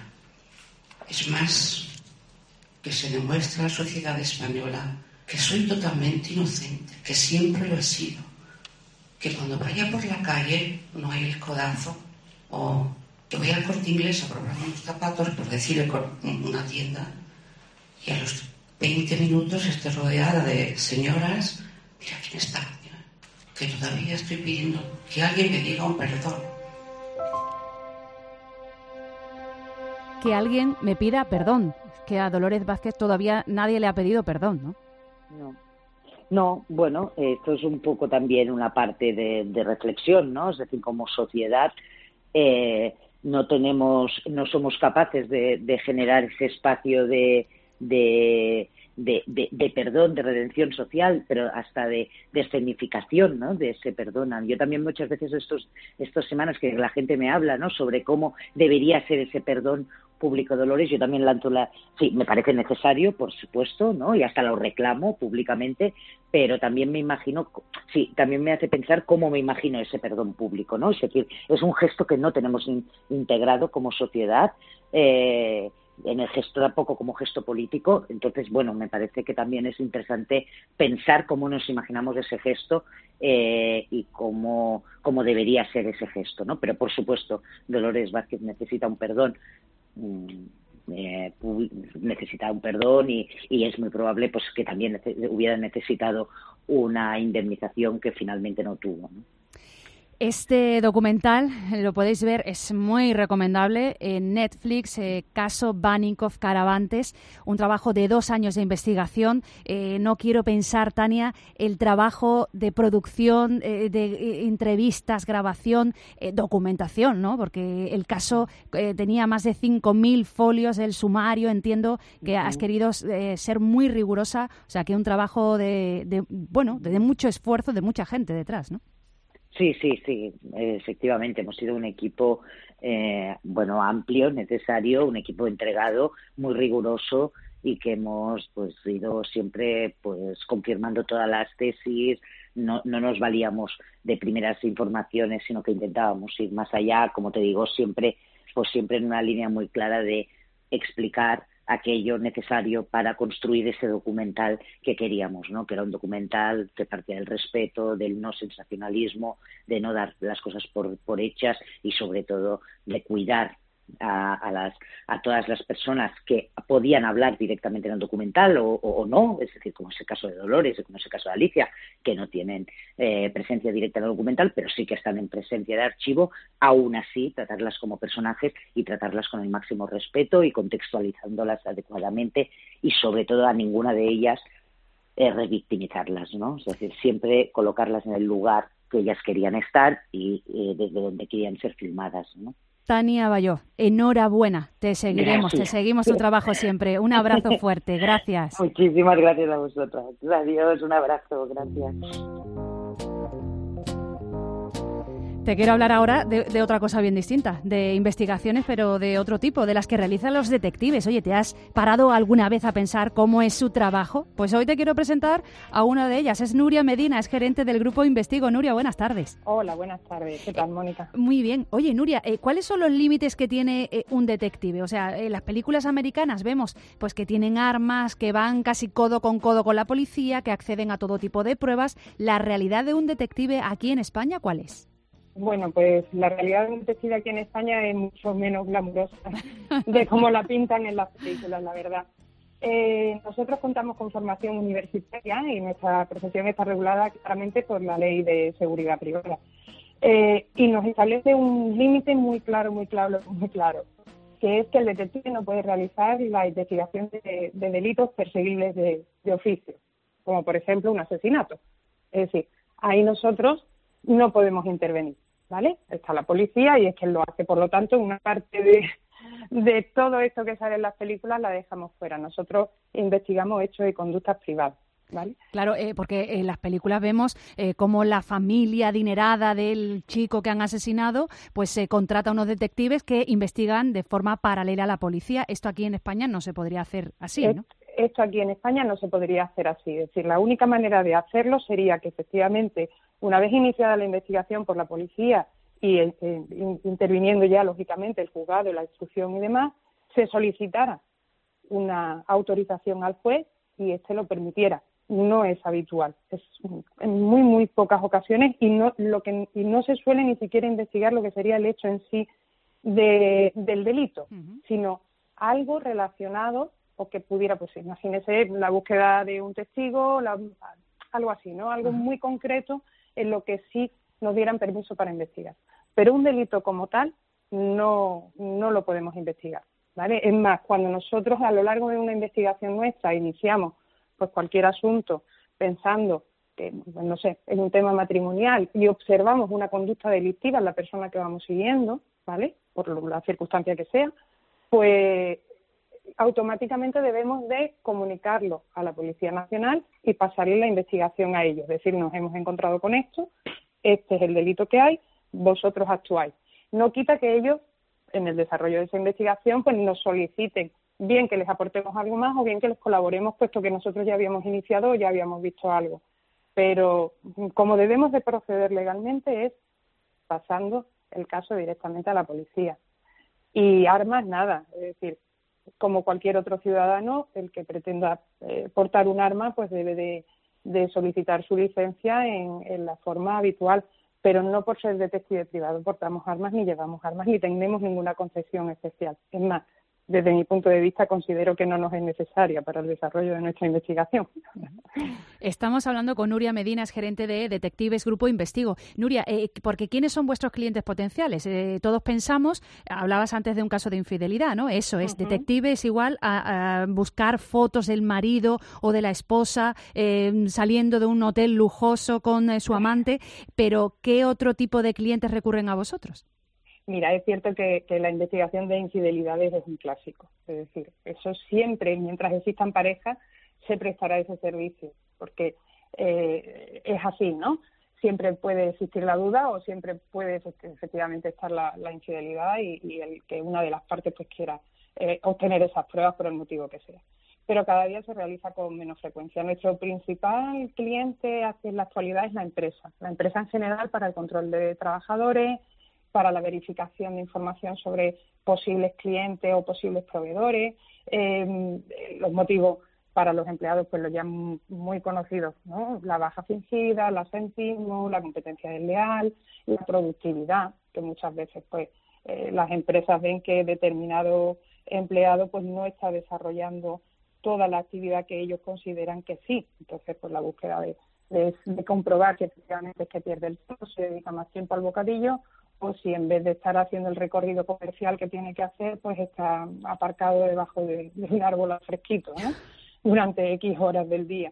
Es más que se demuestra a la sociedad española que soy totalmente inocente, que siempre lo he sido. Que cuando vaya por la calle no hay el codazo, o que voy al Corte Inglés a probar unos zapatos, por decir una tienda, y a los veinte minutos estoy rodeada de señoras, mira quién está, mira, que todavía estoy pidiendo que alguien me diga un perdón. Que alguien me pida perdón. Que a Dolores Vázquez todavía nadie le ha pedido perdón, ¿no? No. No, bueno, esto es un poco también una parte de, de reflexión, ¿no? Es decir, como sociedad eh, no tenemos, no somos capaces de, de generar ese espacio de, de, de, de, de perdón, de redención social, pero hasta de, de escenificación, ¿no? De ese perdonan. Yo también muchas veces estos estas semanas que la gente me habla, ¿no? Sobre cómo debería ser ese perdón público, Dolores, yo también lanzo la... Sí, me parece necesario, por supuesto, ¿no? Y hasta lo reclamo públicamente, pero también me imagino... Sí, también me hace pensar cómo me imagino ese perdón público, ¿no? Es decir, es un gesto que no tenemos in, integrado como sociedad, eh, en el gesto tampoco como gesto político. Entonces, bueno, me parece que también es interesante pensar cómo nos imaginamos ese gesto eh, y cómo, cómo debería ser ese gesto, ¿no? Pero, por supuesto, Dolores Vázquez necesita un perdón, Eh, necesita un perdón y, y es muy probable pues que también nece- hubiera necesitado una indemnización que finalmente no tuvo, ¿no? Este documental, lo podéis ver, es muy recomendable en Netflix, eh, Caso Baninkoff Caravantes, un trabajo de dos años de investigación. Eh, no quiero pensar, Tania, el trabajo de producción, eh, de eh, entrevistas, grabación, eh, documentación, ¿no? Porque el caso eh, tenía más de cinco mil folios, el sumario, entiendo que has querido eh, ser muy rigurosa, o sea, que un trabajo de, de bueno, de, de mucho esfuerzo, de mucha gente detrás, ¿no? Sí, sí, sí, efectivamente, hemos sido un equipo, eh, bueno, amplio, necesario, un equipo entregado, muy riguroso y que hemos, pues, ido siempre, pues, confirmando todas las tesis, no, no nos valíamos de primeras informaciones, sino que intentábamos ir más allá, como te digo, siempre, pues, siempre en una línea muy clara de explicar aquello necesario para construir ese documental que queríamos, ¿no? Que era un documental que partía del respeto, del no sensacionalismo, de no dar las cosas por, por hechas y sobre todo de cuidar a, a las a todas las personas que podían hablar directamente en el documental o, o, o no, es decir, como es el caso de Dolores, como es el caso de Alicia, que no tienen eh, presencia directa en el documental, pero sí que están en presencia de archivo. Aún así, tratarlas como personajes y tratarlas con el máximo respeto y contextualizándolas adecuadamente y sobre todo a ninguna de ellas eh, revictimizarlas, ¿no? Es decir, siempre colocarlas en el lugar que ellas querían estar y eh, desde donde querían ser filmadas, ¿no? Tania Bayó, enhorabuena. Te seguiremos, Gracias. te seguimos tu trabajo siempre. Un abrazo fuerte, gracias. Muchísimas gracias a vosotras. Adiós, un abrazo, gracias. Te quiero hablar ahora de, de otra cosa bien distinta, de investigaciones, pero de otro tipo, de las que realizan los detectives. Oye, ¿te has parado alguna vez a pensar cómo es su trabajo? Pues hoy te quiero presentar a una de ellas. Es Nuria Medina, es gerente del Grupo Investigo. Nuria, buenas tardes. Hola, buenas tardes. ¿Qué tal, Mónica? Muy bien. Oye, Nuria, eh, ¿cuáles son los límites que tiene eh, un detective? O sea, en las películas americanas vemos pues que tienen armas, que van casi codo con codo con la policía, que acceden a todo tipo de pruebas. ¿La realidad de un detective aquí en España cuál es? Bueno, pues la realidad de un detective aquí en España es mucho menos glamurosa de cómo la pintan en las películas, la verdad. Eh, nosotros contamos con formación universitaria y nuestra profesión está regulada claramente por la Ley de Seguridad Privada. Eh, y nos establece un límite muy claro, muy claro, muy claro, que es que el detective no puede realizar la investigación de, de delitos perseguibles de, de oficio, como por ejemplo un asesinato. Es decir, ahí nosotros no podemos intervenir, ¿vale? Está la policía y es quien lo hace. Por lo tanto, una parte de, de todo esto que sale en las películas la dejamos fuera. Nosotros investigamos hechos y conductas privadas, ¿vale? Claro, eh, porque en las películas vemos eh, cómo la familia adinerada del chico que han asesinado pues se eh, contrata a unos detectives que investigan de forma paralela a la policía. Esto aquí en España no se podría hacer así, ¿no? Esto aquí en España no se podría hacer así. Es decir, la única manera de hacerlo sería que efectivamente, una vez iniciada la investigación por la policía y eh, eh, interviniendo ya lógicamente el juzgado, la instrucción y demás, se solicitara una autorización al juez y éste lo permitiera. No es habitual, es en muy muy pocas ocasiones y no lo que y no se suele ni siquiera investigar lo que sería el hecho en sí de, del delito, uh-huh. sino algo relacionado o que pudiera, pues imagínese la búsqueda de un testigo, la, algo así, ¿no? Algo uh-huh. muy concreto en lo que sí nos dieran permiso para investigar. Pero un delito como tal no, no lo podemos investigar, ¿vale? Es más, cuando nosotros a lo largo de una investigación nuestra iniciamos pues cualquier asunto pensando que, no sé, en un tema matrimonial y observamos una conducta delictiva en la persona que vamos siguiendo, ¿vale? Por la circunstancia que sea, pues automáticamente debemos de comunicarlo a la Policía Nacional y pasarle la investigación a ellos. Es decir, nos hemos encontrado con esto, este es el delito que hay, vosotros actuáis. No quita que ellos, en el desarrollo de esa investigación, pues nos soliciten bien que les aportemos algo más o bien que les colaboremos, puesto que nosotros ya habíamos iniciado o ya habíamos visto algo. Pero como debemos de proceder legalmente es pasando el caso directamente a la policía. Y armas, nada, es decir, como cualquier otro ciudadano, el que pretenda eh, portar un arma pues debe de, de solicitar su licencia en, en la forma habitual, pero no por ser detective privado portamos armas ni llevamos armas ni tenemos ninguna concesión especial. Es más, desde mi punto de vista considero que no nos es necesaria para el desarrollo de nuestra investigación. Estamos hablando con Nuria Medina, es gerente de Detectives Grupo Investigo. Nuria, eh, porque ¿quiénes son vuestros clientes potenciales? Eh, todos pensamos, hablabas antes de un caso de infidelidad, ¿no? Eso es, uh-huh. detective es igual a, a buscar fotos del marido o de la esposa eh, saliendo de un hotel lujoso con eh, su amante, pero ¿qué otro tipo de clientes recurren a vosotros? Mira, es cierto que, que la investigación de infidelidades es un clásico. Es decir, eso siempre, mientras existan parejas, se prestará ese servicio, porque eh, es así, ¿no? Siempre puede existir la duda o siempre puede efectivamente estar la, la infidelidad y, y el que una de las partes pues quiera eh, obtener esas pruebas por el motivo que sea. Pero cada día se realiza con menos frecuencia. Nuestro principal cliente en la actualidad es la empresa. La empresa en general para el control de trabajadores, para la verificación de información sobre posibles clientes o posibles proveedores, eh, los motivos para los empleados pues los ya muy conocidos, ¿no? La baja fingida, el absentismo, la competencia desleal, la productividad, que muchas veces pues eh, las empresas ven que determinado empleado pues no está desarrollando toda la actividad que ellos consideran que sí. Entonces pues la búsqueda de, de, de comprobar que efectivamente es que pierde el tiempo, se dedica más tiempo al bocadillo, o si en vez de estar haciendo el recorrido comercial que tiene que hacer, pues está aparcado debajo de, de un árbol fresquito, ¿no? Durante X horas del día.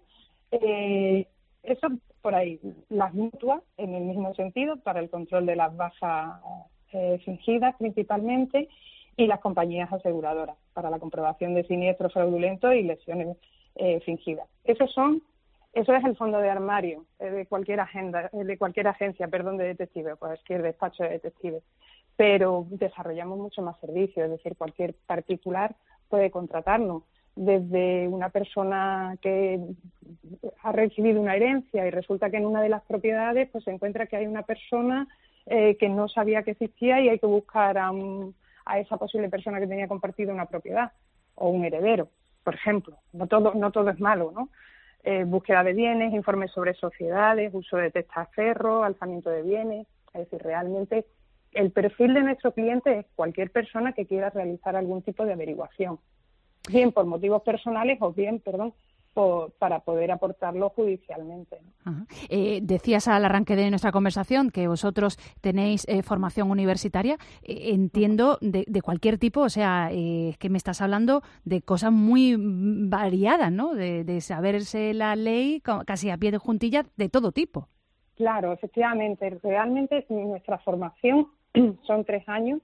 Eh, eso por ahí. Las mutuas, en el mismo sentido, para el control de las bajas eh, fingidas principalmente, y las compañías aseguradoras para la comprobación de siniestros fraudulentos y lesiones eh, fingidas. Esos son, eso es el fondo de armario eh, de cualquier agenda, eh, de cualquier agencia, perdón, de detectives, cualquier despacho de detectives. Pero desarrollamos mucho más servicios, es decir, cualquier particular puede contratarnos, desde una persona que ha recibido una herencia y resulta que en una de las propiedades pues se encuentra que hay una persona eh, que no sabía que existía y hay que buscar a, un, a esa posible persona que tenía compartida una propiedad, o un heredero, por ejemplo. No todo, no todo es malo, ¿no? Eh, búsqueda de bienes, informes sobre sociedades, uso de testaferro, alzamiento de bienes. Es decir, realmente el perfil de nuestro cliente es cualquier persona que quiera realizar algún tipo de averiguación, bien por motivos personales o bien, perdón, por, para poder aportarlo judicialmente, ¿no? Ajá. Eh, decías al arranque de nuestra conversación que vosotros tenéis eh, formación universitaria. Eh, entiendo de, de cualquier tipo, o sea, eh, es que me estás hablando de cosas muy variadas, ¿no? De, de saberse la ley casi a pie de juntilla, de todo tipo. Claro, efectivamente. Realmente nuestra formación son tres años.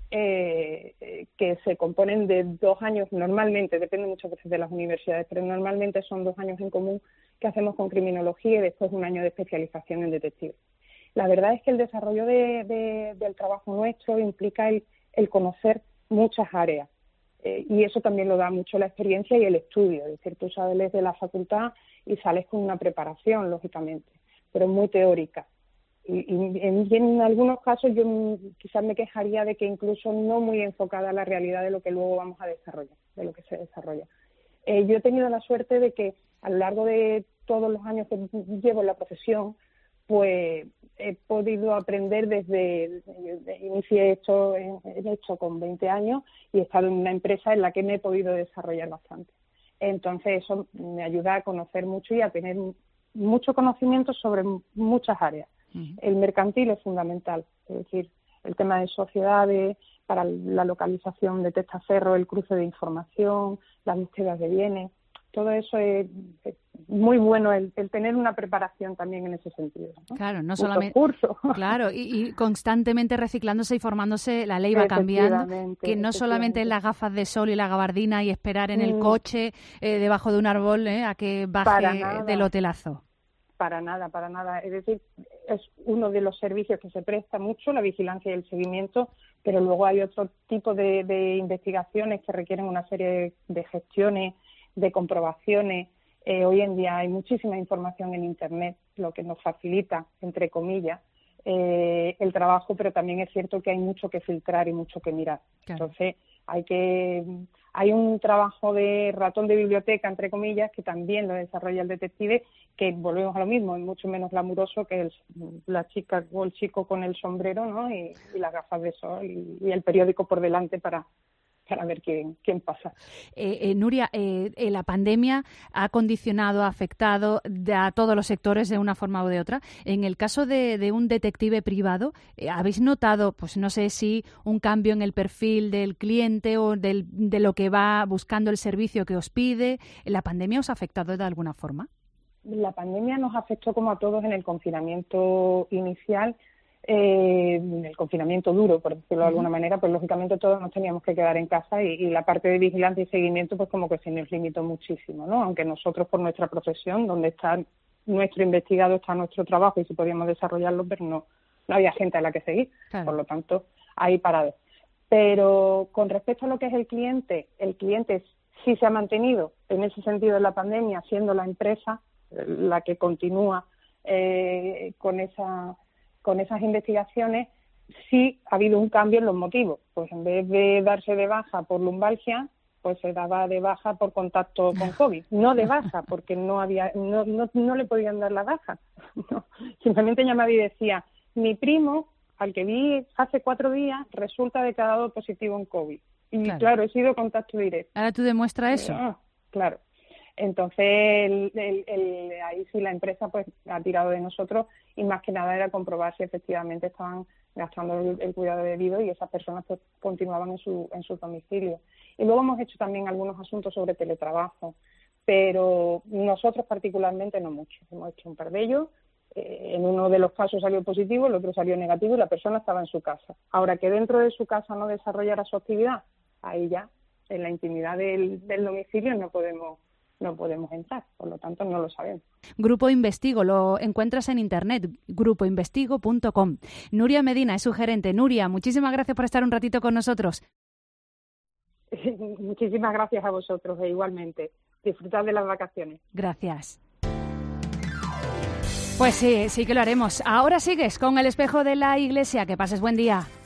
Eh, que se componen de dos años normalmente, depende muchas veces de las universidades, pero normalmente son dos años en común que hacemos con criminología y después un año de especialización en detective. La verdad es que el desarrollo de, de, del trabajo nuestro implica el, el conocer muchas áreas eh, y eso también lo da mucho la experiencia y el estudio. Es decir, tú sales de la facultad y sales con una preparación, lógicamente, pero muy teórica. Y, y, en, y en algunos casos yo quizás me quejaría de que incluso no muy enfocada a la realidad de lo que luego vamos a desarrollar, de lo que se desarrolla. Eh, yo he tenido la suerte de que a lo largo de todos los años que llevo en la profesión, pues he podido aprender desde, inicié esto, he hecho con veinte años y he estado en una empresa en la que me he podido desarrollar bastante. Entonces eso me ayuda a conocer mucho y a tener mucho conocimiento sobre muchas áreas. El mercantil es fundamental, es decir, el tema de sociedades, para la localización de testaferro, el cruce de información, las búsquedas de bienes, todo eso es, es muy bueno el, el tener una preparación también en ese sentido, ¿no? Claro, no Muchos solamente cursos. Claro, y, y constantemente reciclándose y formándose, la ley va cambiando, que no solamente las gafas de sol y la gabardina y esperar en el Mm. coche eh, debajo de un árbol eh, a que Para baje nada. del hotelazo. Para nada, para nada. Es decir, es uno de los servicios que se presta mucho, la vigilancia y el seguimiento, pero luego hay otro tipo de, de investigaciones que requieren una serie de, de gestiones, de comprobaciones. Eh, hoy en día hay muchísima información en Internet, lo que nos facilita, entre comillas, eh, el trabajo, pero también es cierto que hay mucho que filtrar y mucho que mirar. Claro. Entonces, hay que hay un trabajo de ratón de biblioteca, entre comillas, que también lo desarrolla el detective, que volvemos a lo mismo, es mucho menos glamuroso que el, la chica o el chico con el sombrero, ¿no? y, y las gafas de sol y, y el periódico por delante para para ver quién, quién pasa. Eh, eh, Nuria, eh, eh, la pandemia ha condicionado, ha afectado de a todos los sectores de una forma u de otra. En el caso de, de un detective privado, eh, ¿habéis notado, pues no sé si un cambio en el perfil del cliente o del, de lo que va buscando el servicio que os pide? ¿La pandemia os ha afectado de alguna forma? La pandemia nos afectó como a todos en el confinamiento inicial. Eh, el confinamiento duro, por decirlo de alguna manera, pues lógicamente todos nos teníamos que quedar en casa y, y la parte de vigilancia y seguimiento pues como que se nos limitó muchísimo, ¿no? Aunque nosotros por nuestra profesión, donde está nuestro investigado, está nuestro trabajo y si podíamos desarrollarlo, pero no, no había gente a la que seguir, claro. Por lo tanto, ahí parado. Pero con respecto a lo que es el cliente, el cliente sí se ha mantenido en ese sentido de la pandemia, siendo la empresa la que continúa eh, con esa con esas investigaciones. Sí ha habido un cambio en los motivos. Pues en vez de darse de baja por lumbalgia, pues se daba de baja por contacto con COVID. No de baja, porque no había, no, no, no le podían dar la baja. No. Simplemente llamaba y decía, mi primo, al que vi hace cuatro días, resulta de que ha dado positivo en COVID. Y claro, claro he sido contacto directo. Ahora tú demuestras eso. Ah, claro. Entonces, el, el, el, ahí sí la empresa pues ha tirado de nosotros y más que nada era comprobar si efectivamente estaban gastando el, el cuidado debido y esas personas pues continuaban en su en sus domicilios. Y luego hemos hecho también algunos asuntos sobre teletrabajo, pero nosotros particularmente no mucho. Hemos hecho un par de ellos, eh, en uno de los casos salió positivo, el otro salió negativo y la persona estaba en su casa. Ahora, que dentro de su casa no desarrollara su actividad, ahí ya, en la intimidad del, del domicilio, no podemos no podemos entrar, por lo tanto no lo sabemos. Grupo Investigo, lo encuentras en internet, grupo investigo punto com. Nuria Medina es su gerente. Nuria, muchísimas gracias por estar un ratito con nosotros. Muchísimas gracias a vosotros e igualmente. Disfrutad de las vacaciones. Gracias. Pues sí, sí que lo haremos. Ahora sigues con El Espejo de la Iglesia. Que pases buen día.